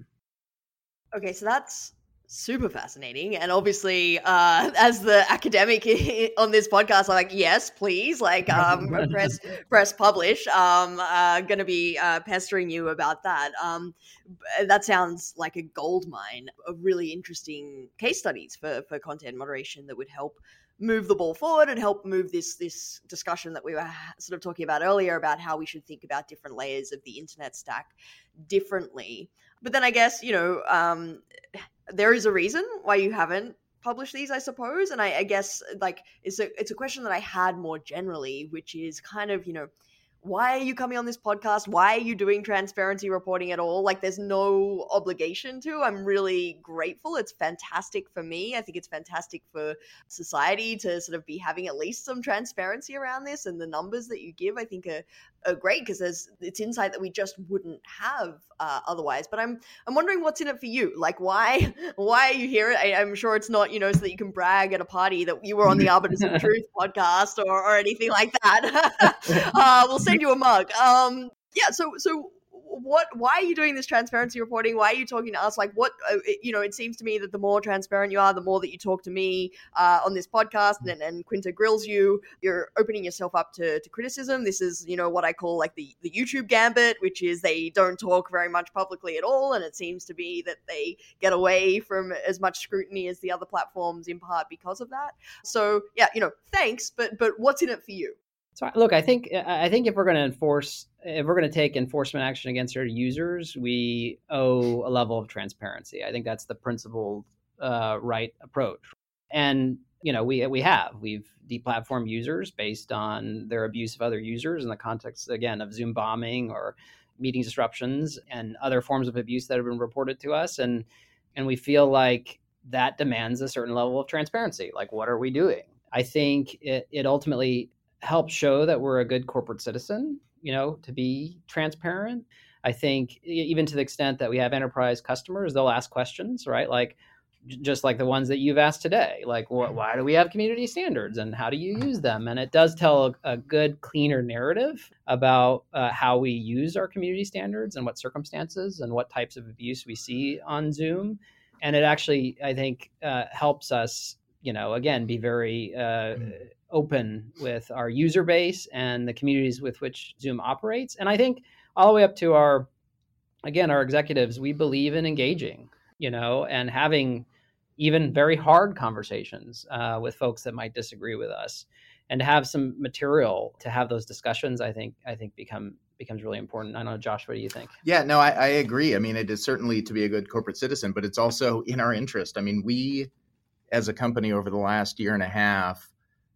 Okay, so that's super fascinating. And obviously, uh, as the academic on this podcast, I'm like, yes, please, like um, press, press publish. Um, uh, going to be uh, pestering you about that. Um, that sounds like a gold mine of really interesting case studies for, for content moderation that would help move the ball forward and help move this this discussion that we were sort of talking about earlier about how we should think about different layers of the internet stack differently. But then I guess, you know, um, there is a reason why you haven't published these, I suppose. And I, I guess like it's a it's a question that I had more generally, which is kind of, you know, why are you coming on this podcast? Why are you doing transparency reporting at all? Like, there's no obligation to. I'm really grateful. It's fantastic for me. I think it's fantastic for society to sort of be having at least some transparency around this. And the numbers that you give, I think, are, are great because there's it's insight that we just wouldn't have uh, otherwise. But I'm I'm wondering what's in it for you. Like, why why are you here? I, I'm sure it's not, you know, so that you can brag at a party that you were on the Arbiters of Truth podcast or, or anything like that. uh, we'll send you a mug. Um, yeah. So, so what, why are you doing this transparency reporting? Why are you talking to us? Like what, uh, it, you know, it seems to me that the more transparent you are, the more that you talk to me, uh, on this podcast and, and Quinta grills you, you're opening yourself up to, to criticism. This is, you know, what I call like the, the YouTube gambit, which is they don't talk very much publicly at all. And it seems to be that they get away from as much scrutiny as the other platforms in part because of that. So yeah, you know, thanks, but, but what's in it for you? So look, I think I think if we're going to enforce, if we're going to take enforcement action against our users, we owe a level of transparency. I think that's the principled uh, right approach. And you know, we we have we've deplatformed users based on their abuse of other users in the context, again, of Zoom bombing or meeting disruptions and other forms of abuse that have been reported to us. And and we feel like that demands a certain level of transparency. Like, what are we doing? I think it, it ultimately help show that we're a good corporate citizen, you know, to be transparent. I think even to the extent that we have enterprise customers, they'll ask questions, right? Like, just like the ones that you've asked today, like, wh- why do we have community standards and how do you use them? And it does tell a, a good, cleaner narrative about uh, how we use our community standards and what circumstances and what types of abuse we see on Zoom. And it actually, I think, uh, helps us, you know, again, be very uh, open with our user base and the communities with which Zoom operates. And I think all the way up to our, again, our executives, we believe in engaging, you know, and having even very hard conversations uh, with folks that might disagree with us, and to have some material to have those discussions, I think, I think become becomes really important. I don't know, Josh, what do you think? Yeah, no, I, I agree. I mean, it is certainly to be a good corporate citizen, but it's also in our interest. I mean, we, as a company over the last year and a half,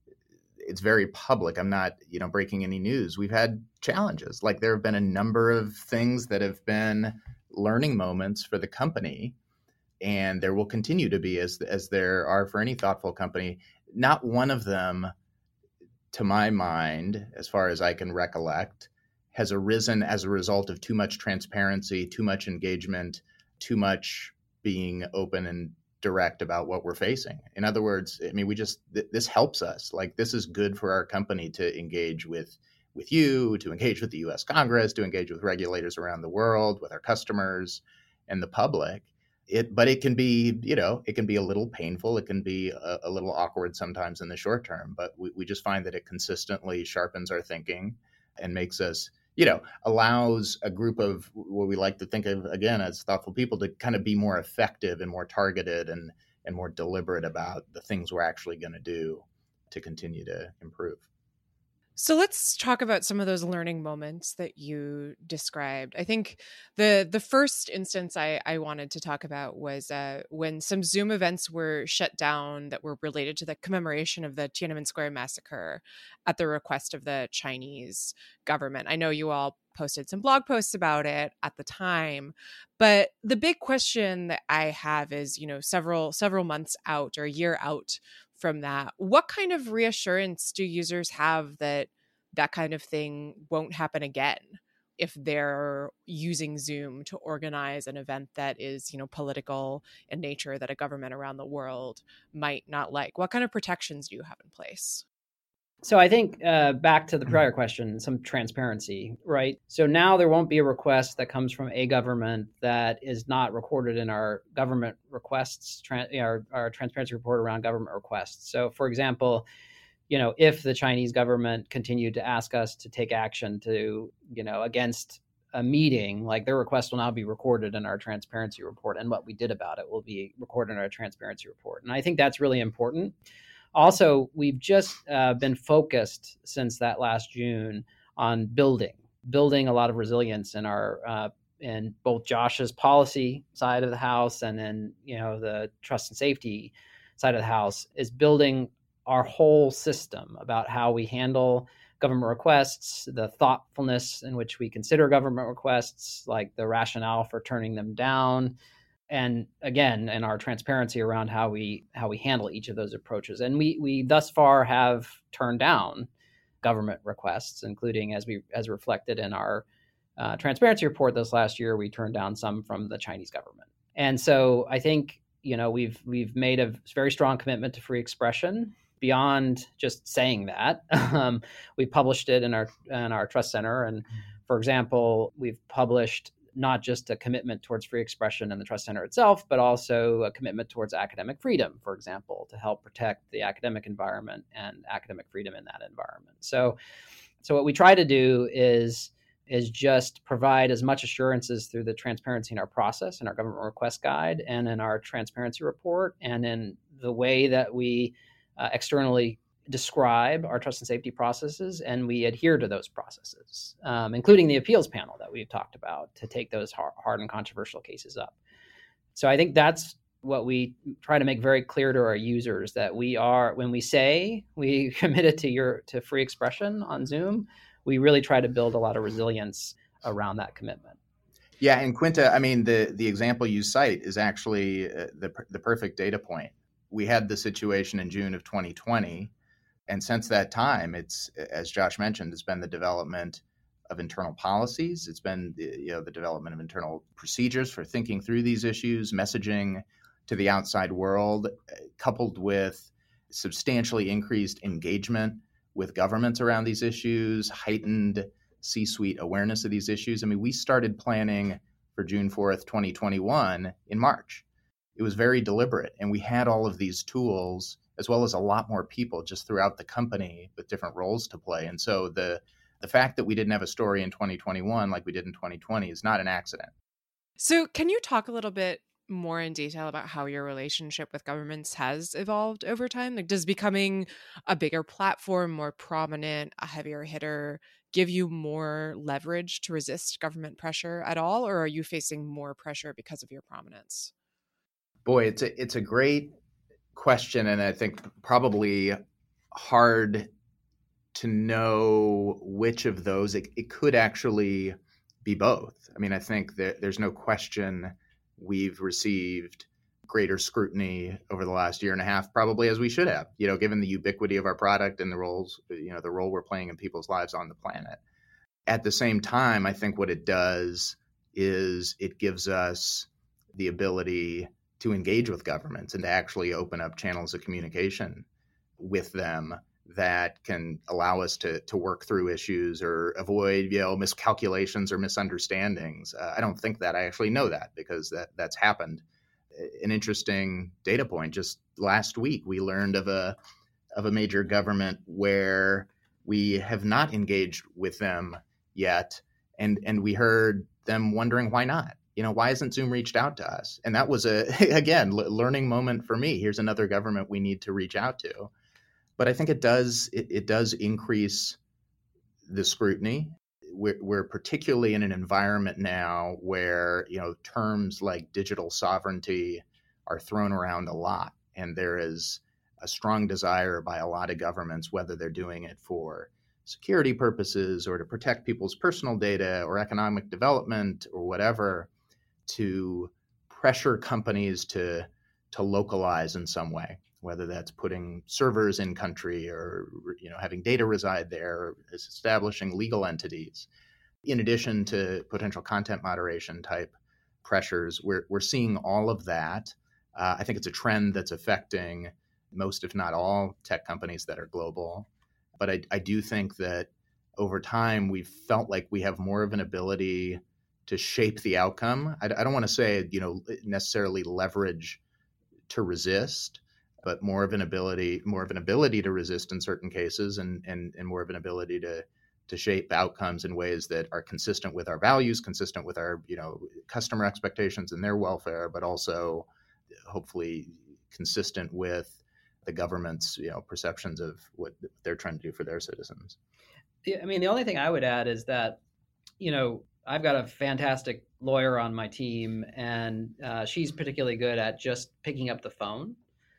it's very public. I'm not, you know, breaking any news. We've had challenges. Like, there have been a number of things that have been learning moments for the company, and there will continue to be, as as there are for any thoughtful company. Not one of them, to my mind, as far as I can recollect, has arisen as a result of too much transparency, too much engagement, too much being open and direct about what we're facing. In other words, I mean, we just, th- this helps us. Like, this is good for our company to engage with, with you, to engage with the U S Congress, to engage with regulators around the world, with our customers and the public. It, but it can be, you know, it can be a little painful. It can be a, a little awkward sometimes in the short term, but we, we just find that it consistently sharpens our thinking and makes us, you know, allows a group of what we like to think of, again, as thoughtful people, to kind of be more effective and more targeted and, and more deliberate about the things we're actually going to do to continue to improve. So let's talk about some of those learning moments that you described. I think the the first instance I, I wanted to talk about was uh, when some Zoom events were shut down that were related to the commemoration of the Tiananmen Square massacre at the request of the Chinese government. I know you all posted some blog posts about it at the time, but the big question that I have is, you know, several several months out or a year out from that, what kind of reassurance do users have that that kind of thing won't happen again if they're using Zoom to organize an event that is, you know, political in nature that a government around the world might not like? What kind of protections do you have in place? So I think uh, back to the prior question, some transparency, right? So now there won't be a request that comes from a government that is not recorded in our government requests, tra- our, our transparency report around government requests. So for example, you know, if the Chinese government continued to ask us to take action to, you know, against a meeting, like their request will now be recorded in our transparency report, and what we did about it will be recorded in our transparency report. And I think that's really important. Also, we've just uh, been focused since that last June on building, building a lot of resilience in our, uh, in both Josh's policy side of the house and then, you know, the trust and safety side of the house, is building our whole system about how we handle government requests, the thoughtfulness in which we consider government requests, like the rationale for turning them down. And again, and our transparency around how we how we handle each of those approaches. And we we thus far have turned down government requests, including as we as reflected in our uh, transparency report this last year, we turned down some from the Chinese government. And so I think, you know, we've we've made a very strong commitment to free expression beyond just saying that. um, we've published it in our in our Trust Center, and for example, we've published not just a commitment towards free expression in the Trust Center itself, but also a commitment towards academic freedom, for example, to help protect the academic environment and academic freedom in that environment. So, so what we try to do is, is just provide as much assurances through the transparency in our process, in our government request guide, and in our transparency report, and in the way that we uh, externally describe our trust and safety processes, and we adhere to those processes, um, including the appeals panel that we've talked about to take those hard, hard and controversial cases up. So I think that's what we try to make very clear to our users, that we are, when we say we committed to your to free expression on Zoom, we really try to build a lot of resilience around that commitment. Yeah, and Quinta, I mean, the the example you cite is actually uh, the the perfect data point. We had the situation in June of twenty twenty. And since that time, it's, as Josh mentioned, it's been the development of internal policies. It's been the, you know, the development of internal procedures for thinking through these issues, messaging to the outside world, coupled with substantially increased engagement with governments around these issues, heightened C-suite awareness of these issues. I mean, we started planning for June fourth, twenty twenty-one in March. It was very deliberate, and we had all of these tools, as well as a lot more people just throughout the company with different roles to play. And so the the fact that we didn't have a story in twenty twenty-one like we did in twenty twenty is not an accident. So can you talk a little bit more in detail about how your relationship with governments has evolved over time? Like, does becoming a bigger platform, more prominent, a heavier hitter, give you more leverage to resist government pressure at all? Or are you facing more pressure because of your prominence? Boy, it's a, it's a great question, and I think probably hard to know which of those. It, it could actually be both. I mean, I think that there's no question we've received greater scrutiny over the last year and a half, probably as we should have, you know, given the ubiquity of our product and the roles, you know, the role we're playing in people's lives on the planet. At the same time, I think what it does is it gives us the ability to engage with governments and to actually open up channels of communication with them that can allow us to to work through issues or avoid, you know, miscalculations or misunderstandings. Uh, I don't think that. I actually know that because that that's happened. An interesting data point, just last week, we learned of a of a major government where we have not engaged with them yet, and and we heard them wondering why not. You know, why hasn't Zoom reached out to us? And that was a, again, learning moment for me. Here's another government we need to reach out to. But I think it does, it, it does increase the scrutiny. We're, we're particularly in an environment now where, you know, terms like digital sovereignty are thrown around a lot. And there is a strong desire by a lot of governments, whether they're doing it for security purposes or to protect people's personal data or economic development or whatever, to pressure companies to, to localize in some way, whether that's putting servers in country or, you know, having data reside there, or establishing legal entities. In addition to potential content moderation type pressures, we're, we're seeing all of that. Uh, I think it's a trend that's affecting most, if not all, tech companies that are global. But I, I do think that over time, we've felt like we have more of an ability to shape the outcome. I, I don't want to say, you know, necessarily leverage to resist, but more of an ability, more of an ability to resist in certain cases, and and and more of an ability to to shape outcomes in ways that are consistent with our values, consistent with our, you know, customer expectations and their welfare, but also hopefully consistent with the government's, you know, perceptions of what they're trying to do for their citizens. I mean, the only thing I would add is that, you know, I've got a fantastic lawyer on my team, and uh, she's particularly good at just picking up the phone.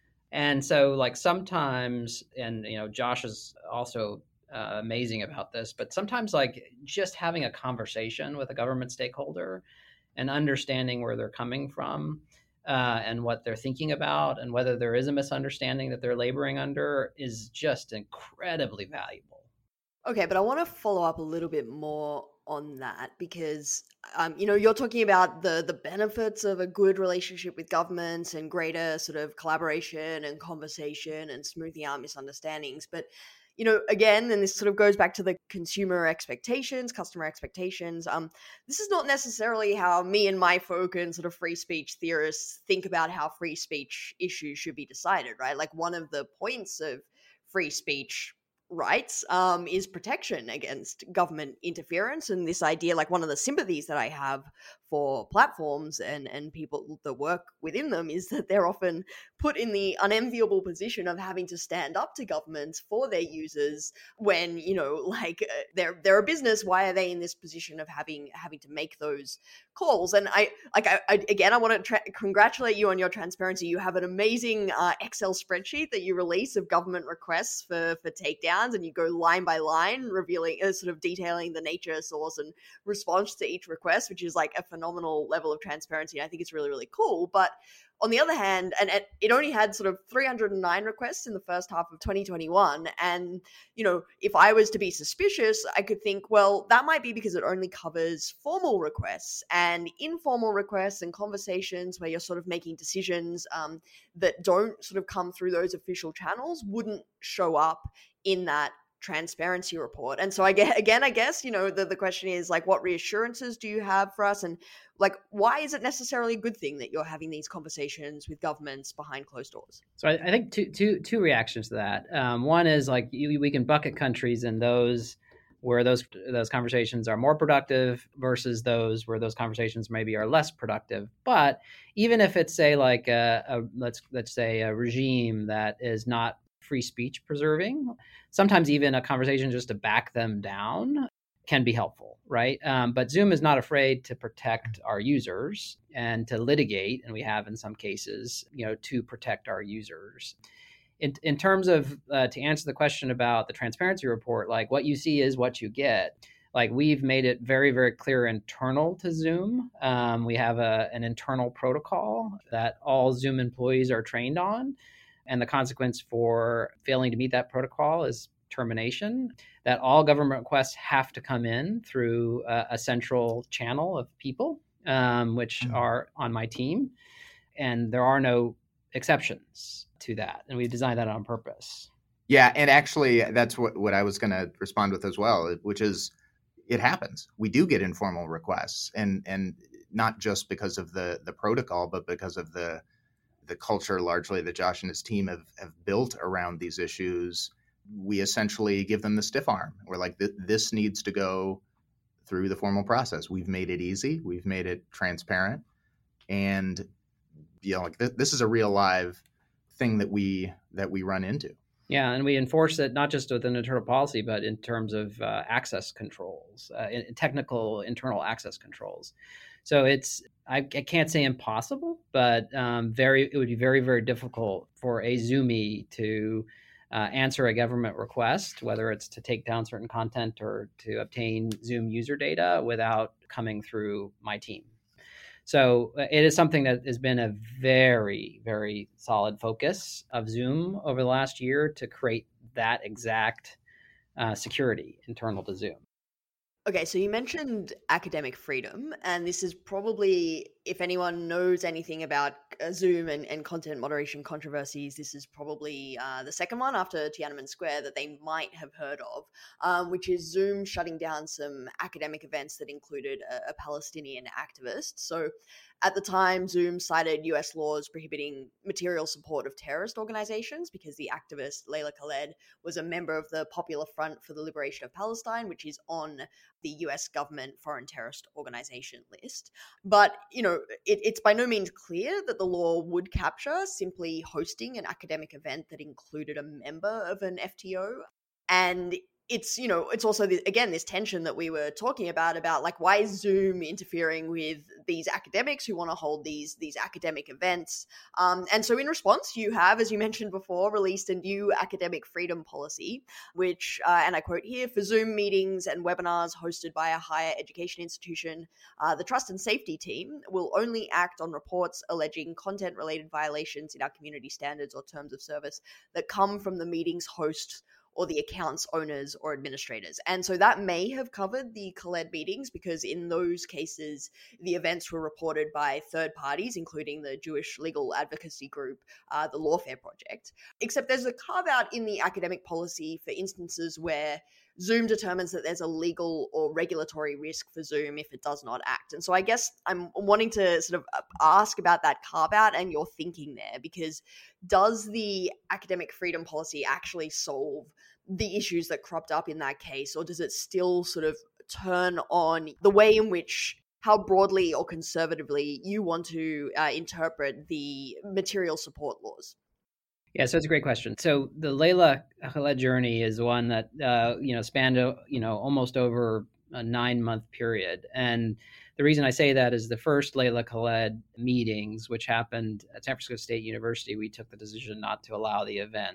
And so, like, sometimes, and, you know, Josh is also uh, amazing about this, but sometimes, like, just having a conversation with a government stakeholder and understanding where they're coming from uh, and what they're thinking about and whether there is a misunderstanding that they're laboring under is just incredibly valuable. Okay, but I want to follow up a little bit more on that because, um, you know, you're talking about the the benefits of a good relationship with governments and greater sort of collaboration and conversation and smoothing out misunderstandings. But, you know, again, and this sort of goes back to the consumer expectations, customer expectations. Um, this is not necessarily how me and my folk and sort of free speech theorists think about how free speech issues should be decided, right? Like, one of the points of free speech rights um, is protection against government interference. And this idea, like, one of the sympathies that I have for platforms and, and people that work within them is that they're often put in the unenviable position of having to stand up to governments for their users when, you know, like uh, they're, they're a business. Why are they in this position of having, having to make those calls? And I, like, I, I again, I want to tra- congratulate you on your transparency. You have an amazing uh, Excel spreadsheet that you release of government requests for, for takedowns, and you go line by line, revealing, uh, sort of detailing the nature, source, and response to each request, which is like a phenomenal level of transparency. And I think it's really, really cool. But on the other hand, and it only had sort of three hundred nine requests in the first half of twenty twenty-one. And, you know, if I was to be suspicious, I could think, well, that might be because it only covers formal requests, and informal requests and conversations where you're sort of making decisions um, that don't sort of come through those official channels wouldn't show up in that transparency report. And so I get, again, I guess, you know, the, the question is, like, what reassurances do you have for us? And, like, why is it necessarily a good thing that you're having these conversations with governments behind closed doors? So I, I think two, two, two reactions to that. Um, one is, like, you, we can bucket countries in those where those those conversations are more productive versus those where those conversations maybe are less productive. But even if it's, say, like a, a let's let's say a regime that is not free speech preserving, sometimes even a conversation just to back them down can be helpful, right? Um, but Zoom is not afraid to protect our users and to litigate, and we have in some cases, you know, to protect our users. In, in terms of, uh, to answer the question about the transparency report, like, what you see is what you get. Like, we've made it very, very clear internal to Zoom. Um, we have a, an internal protocol that all Zoom employees are trained on. And the consequence for failing to meet that protocol is termination, that all government requests have to come in through a, a central channel of people, um, which mm-hmm. are on my team. And there are no exceptions to that. And we designed that on purpose. Yeah. And actually, that's what, what I was going to respond with as well, which is it happens. We do get informal requests, and and not just because of the the protocol, but because of the the culture largely that Josh and his team have, have built around these issues. We essentially give them the stiff arm. We're like, this needs to go through the formal process. We've made it easy. We've made it transparent. And, you know, like th- this is a real live thing that we, that we run into. Yeah, and we enforce it not just within internal policy, but in terms of uh, access controls, uh, in, technical internal access controls. So it's I, I can't say impossible, but um, very it would be very very difficult for a Zoomie to uh, answer a government request, whether it's to take down certain content or to obtain Zoom user data, without coming through my team. So it is something that has been a very, very solid focus of Zoom over the last year to create that exact uh, security internal to Zoom. Okay, so you mentioned academic freedom, and this is probably, if anyone knows anything about uh, Zoom and, and content moderation controversies, this is probably uh, the second one after Tiananmen Square that they might have heard of, um, which is Zoom shutting down some academic events that included a, a Palestinian activist. So at the time, Zoom cited U S laws prohibiting material support of terrorist organizations because the activist Leila Khaled was a member of the Popular Front for the Liberation of Palestine, which is on the U S government foreign terrorist organization list. But, you know, it, it's by no means clear that the law would capture simply hosting an academic event that included a member of an F T O. And it's, you know, it's also, the, again, this tension that we were talking about, about like, why is Zoom interfering with these academics who want to hold these, these academic events? Um, and so in response, you have, as you mentioned before, released a new academic freedom policy, which, uh, and I quote here, for Zoom meetings and webinars hosted by a higher education institution, uh, the trust and safety team will only act on reports alleging content-related violations in our community standards or terms of service that come from the meeting's host or the account's owners or administrators. And so that may have covered the Khaled meetings, because in those cases, the events were reported by third parties, including the Jewish legal advocacy group, uh, the Lawfare Project. Except there's a carve-out in the academic policy for instances where Zoom determines that there's a legal or regulatory risk for Zoom if it does not act. And so I guess I'm wanting to sort of ask about that carve-out and your thinking there, because does the academic freedom policy actually solve the issues that cropped up in that case, or does it still sort of turn on the way in which, how broadly or conservatively you want to uh, interpret the material support laws? Yeah, so it's a great question. So the Leila Khaled journey is one that uh, you know spanned you know almost over a nine-month period, and the reason I say that is the first Leila Khaled meetings, which happened at San Francisco State University, we took the decision not to allow the event,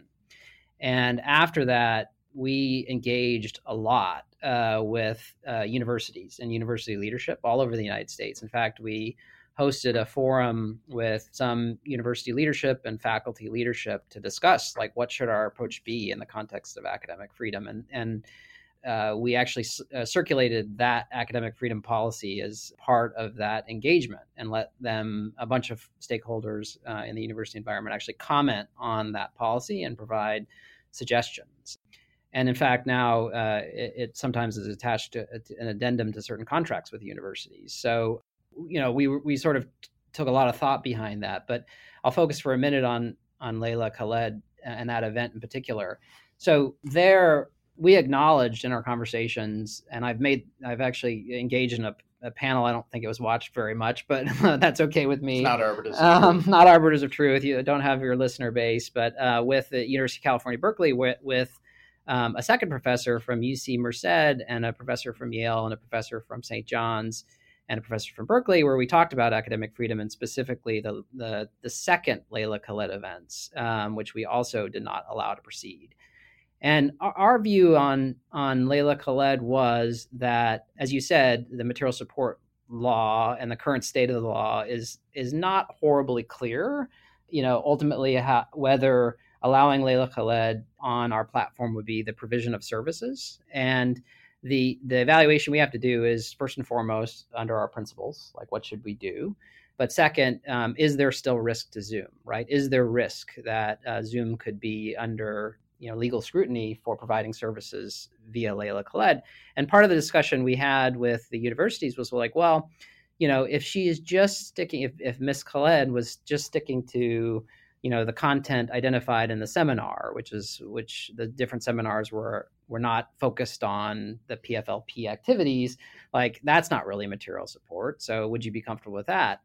and after that, we engaged a lot uh, with uh, universities and university leadership all over the United States. In fact, we hosted a forum with some university leadership and faculty leadership to discuss, like, what should our approach be in the context of academic freedom. And, and uh, we actually uh, circulated that academic freedom policy as part of that engagement and let them, a bunch of stakeholders uh, in the university environment, actually comment on that policy and provide suggestions. And in fact, now uh, it, it sometimes is attached to an addendum to certain contracts with universities. So you know, we we sort of took a lot of thought behind that, but I'll focus for a minute on on Leila Khaled and that event in particular. So there, we acknowledged in our conversations, and I've made, I've actually engaged in a, a panel. I don't think it was watched very much, but that's okay with me. It's not Arbiters. Um, not Arbiters of Truth. You don't have your listener base, but uh, with the University of California, Berkeley, with, with um, a second professor from U C Merced and a professor from Yale and a professor from Saint John's and a professor from Berkeley, where we talked about academic freedom and specifically the the, the second Leila Khaled events, um, which we also did not allow to proceed. And our, our view on, on Leila Khaled was that, as you said, the material support law and the current state of the law is is not horribly clear. You know, ultimately, ha- whether allowing Leila Khaled on our platform would be the provision of services. And The the evaluation we have to do is, first and foremost, under our principles, like what should we do? But second, um, is there still risk to Zoom, right? Is there risk that uh, Zoom could be under you know legal scrutiny for providing services via Leila Khaled? And part of the discussion we had with the universities was like, well, you know, if she is just sticking, if, if Miz Khaled was just sticking to you know, the content identified in the seminar, which is which the different seminars were were not focused on the P F L P activities, like that's not really material support. So would you be comfortable with that?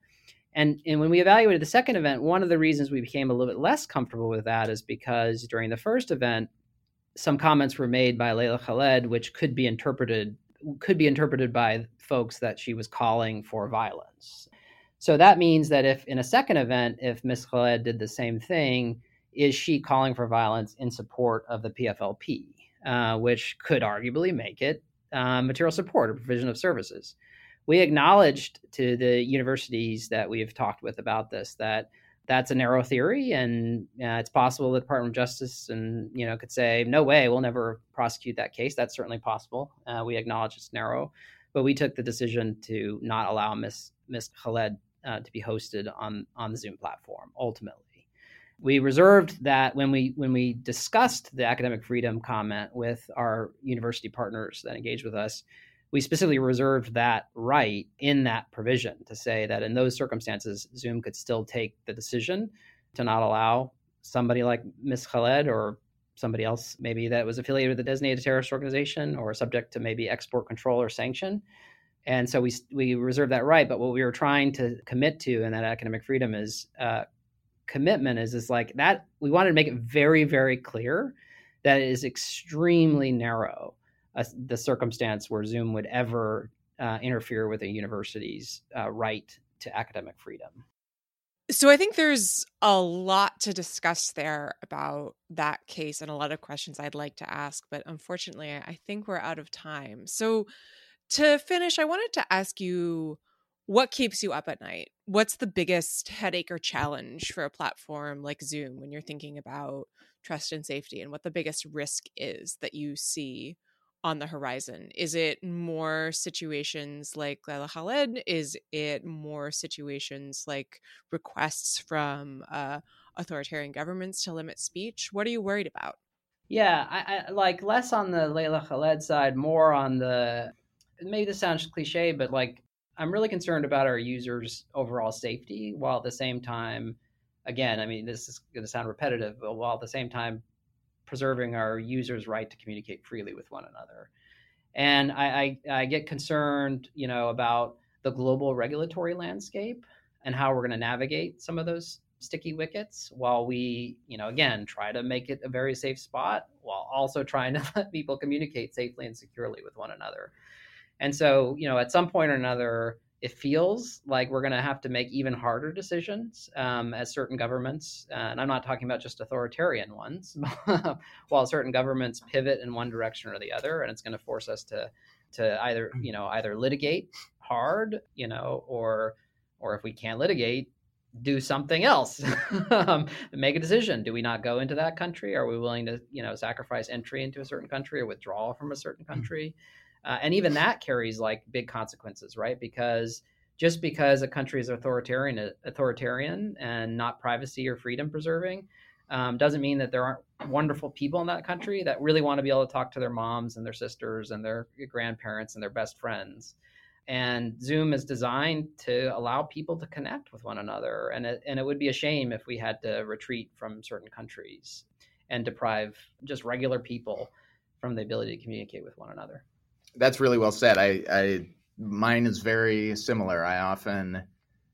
And, and when we evaluated the second event, one of the reasons we became a little bit less comfortable with that is because during the first event, some comments were made by Layla Khaled, which could be interpreted could be interpreted by folks that she was calling for violence. So that means that if in a second event, if Miz Khaled did the same thing, is she calling for violence in support of the P F L P, uh, which could arguably make it uh, material support or provision of services. We acknowledged to the universities that we have talked with about this that that's a narrow theory, and uh, it's possible the Department of Justice and you know could say, no way, we'll never prosecute that case. That's certainly possible. Uh, we acknowledge it's narrow, but we took the decision to not allow Miz Miz Khaled uh, to be hosted on on the Zoom platform. Ultimately, we reserved that when we when we discussed the academic freedom comment with our university partners that engaged with us, we specifically reserved that right in that provision to say that in those circumstances, Zoom could still take the decision to not allow somebody like Miz Khaled or somebody else maybe that was affiliated with a designated terrorist organization or subject to maybe export control or sanction. And so we we reserved that right. But what we were trying to commit to in that academic freedom is uh, commitment is, is like that. We wanted to make it very, very clear that it is extremely narrow. Uh, the circumstance where Zoom would ever uh, interfere with a university's uh, right to academic freedom. So I think there's a lot to discuss there about that case and a lot of questions I'd like to ask, but unfortunately, I think we're out of time. So to finish, I wanted to ask you, what keeps you up at night? What's the biggest headache or challenge for a platform like Zoom when you're thinking about trust and safety, and what the biggest risk is that you see on the horizon? Is it more situations like Layla Khaled? Is it more situations like requests from uh, authoritarian governments to limit speech? What are you worried about? Yeah, I, I like less on the Layla Khaled side, more on the, maybe this sounds cliche, but like I'm really concerned about our users' overall safety, while at the same time, again, I mean, this is going to sound repetitive, but while at the same time preserving our users' right to communicate freely with one another. And I, I, I get concerned, you know, about the global regulatory landscape and how we're going to navigate some of those sticky wickets while we, you know, again, try to make it a very safe spot while also trying to let people communicate safely and securely with one another. And so, you know, at some point or another, it feels like we're going to have to make even harder decisions um, as certain governments, uh, and I'm not talking about just authoritarian ones, while certain governments pivot in one direction or the other, and it's going to force us to to either, you know, either litigate hard, you know, or or if we can't litigate, do something else, um, make a decision. Do we not go into that country? Are we willing to, you know, sacrifice entry into a certain country or withdraw from a certain country? Uh, and even that carries like big consequences, right? Because just because a country is authoritarian, authoritarian and not privacy or freedom preserving, um, doesn't mean that there aren't wonderful people in that country that really want to be able to talk to their moms and their sisters and their grandparents and their best friends. And Zoom is designed to allow people to connect with one another. And it, and it would be a shame if we had to retreat from certain countries and deprive just regular people from the ability to communicate with one another. That's really well said. I, I mine is very similar. I often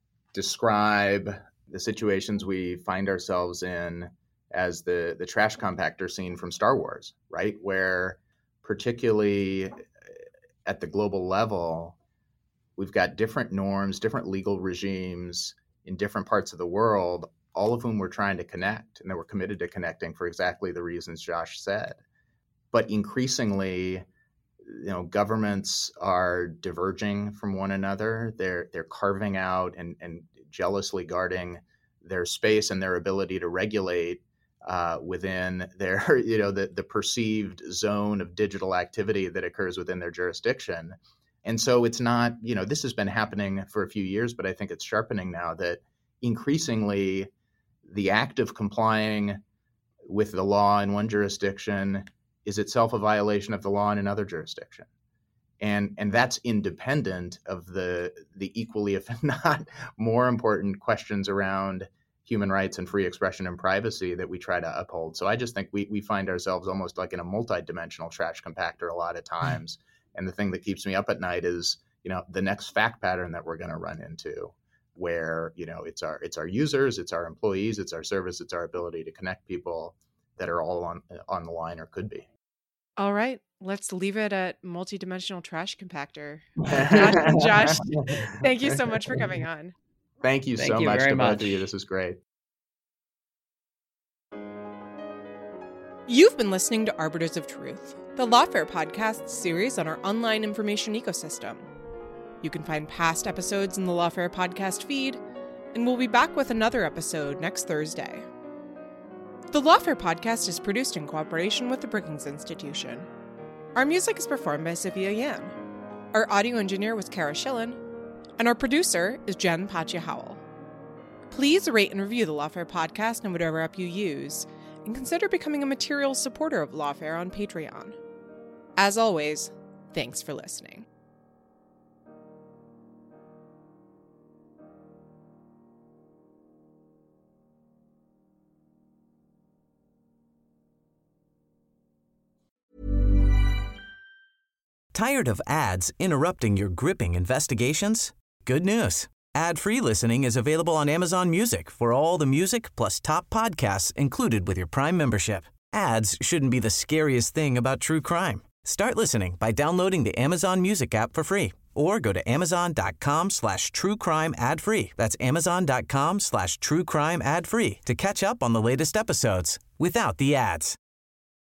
describe the situations we find ourselves in as the, the trash compactor scene from Star Wars, right? Where particularly at the global level, we've got different norms, different legal regimes in different parts of the world, all of whom we're trying to connect, and that we're committed to connecting for exactly the reasons Josh said. But increasingly, you know, governments are diverging from one another. They're they're carving out and, and jealously guarding their space and their ability to regulate uh, within their, you know, the, the perceived zone of digital activity that occurs within their jurisdiction. And so it's not, you know, this has been happening for a few years, but I think it's sharpening now that increasingly the act of complying with the law in one jurisdiction is itself a violation of the law in another jurisdiction. And and that's independent of the the equally, if not more important questions around human rights and free expression and privacy that we try to uphold. So I just think we we find ourselves almost like in a multi-dimensional trash compactor a lot of times. Mm-hmm. And the thing that keeps me up at night is, you know, the next fact pattern that we're going to run into. where, you know, it's our it's our users, it's our employees, it's our service, it's our ability to connect people that are all on on the line or could be. All right, let's leave it at multidimensional trash compactor. Josh and Josh, thank you so much for coming on. Thank you Thank so you much very to much. both of you. This is great. You've been listening to Arbiters of Truth, the Lawfare podcast series on our online information ecosystem. You can find past episodes in the Lawfare podcast feed, and we'll be back with another episode next Thursday. The Lawfare podcast is produced in cooperation with the Brookings Institution. Our music is performed by Sophia Yan. Our audio engineer was Kara Schillen, and our producer is Jen Patja Howell. Please rate and review the Lawfare podcast on whatever app you use, and consider becoming a material supporter of Lawfare on Patreon. As always, thanks for listening. Tired of ads interrupting your gripping investigations? Good news. Ad-free listening is available on Amazon Music for all the music plus top podcasts included with your Prime membership. Ads shouldn't be the scariest thing about true crime. Start listening by downloading the Amazon Music app for free or go to amazon.com slash true crime ad free. That's amazon.com slash true crime ad free to catch up on the latest episodes without the ads.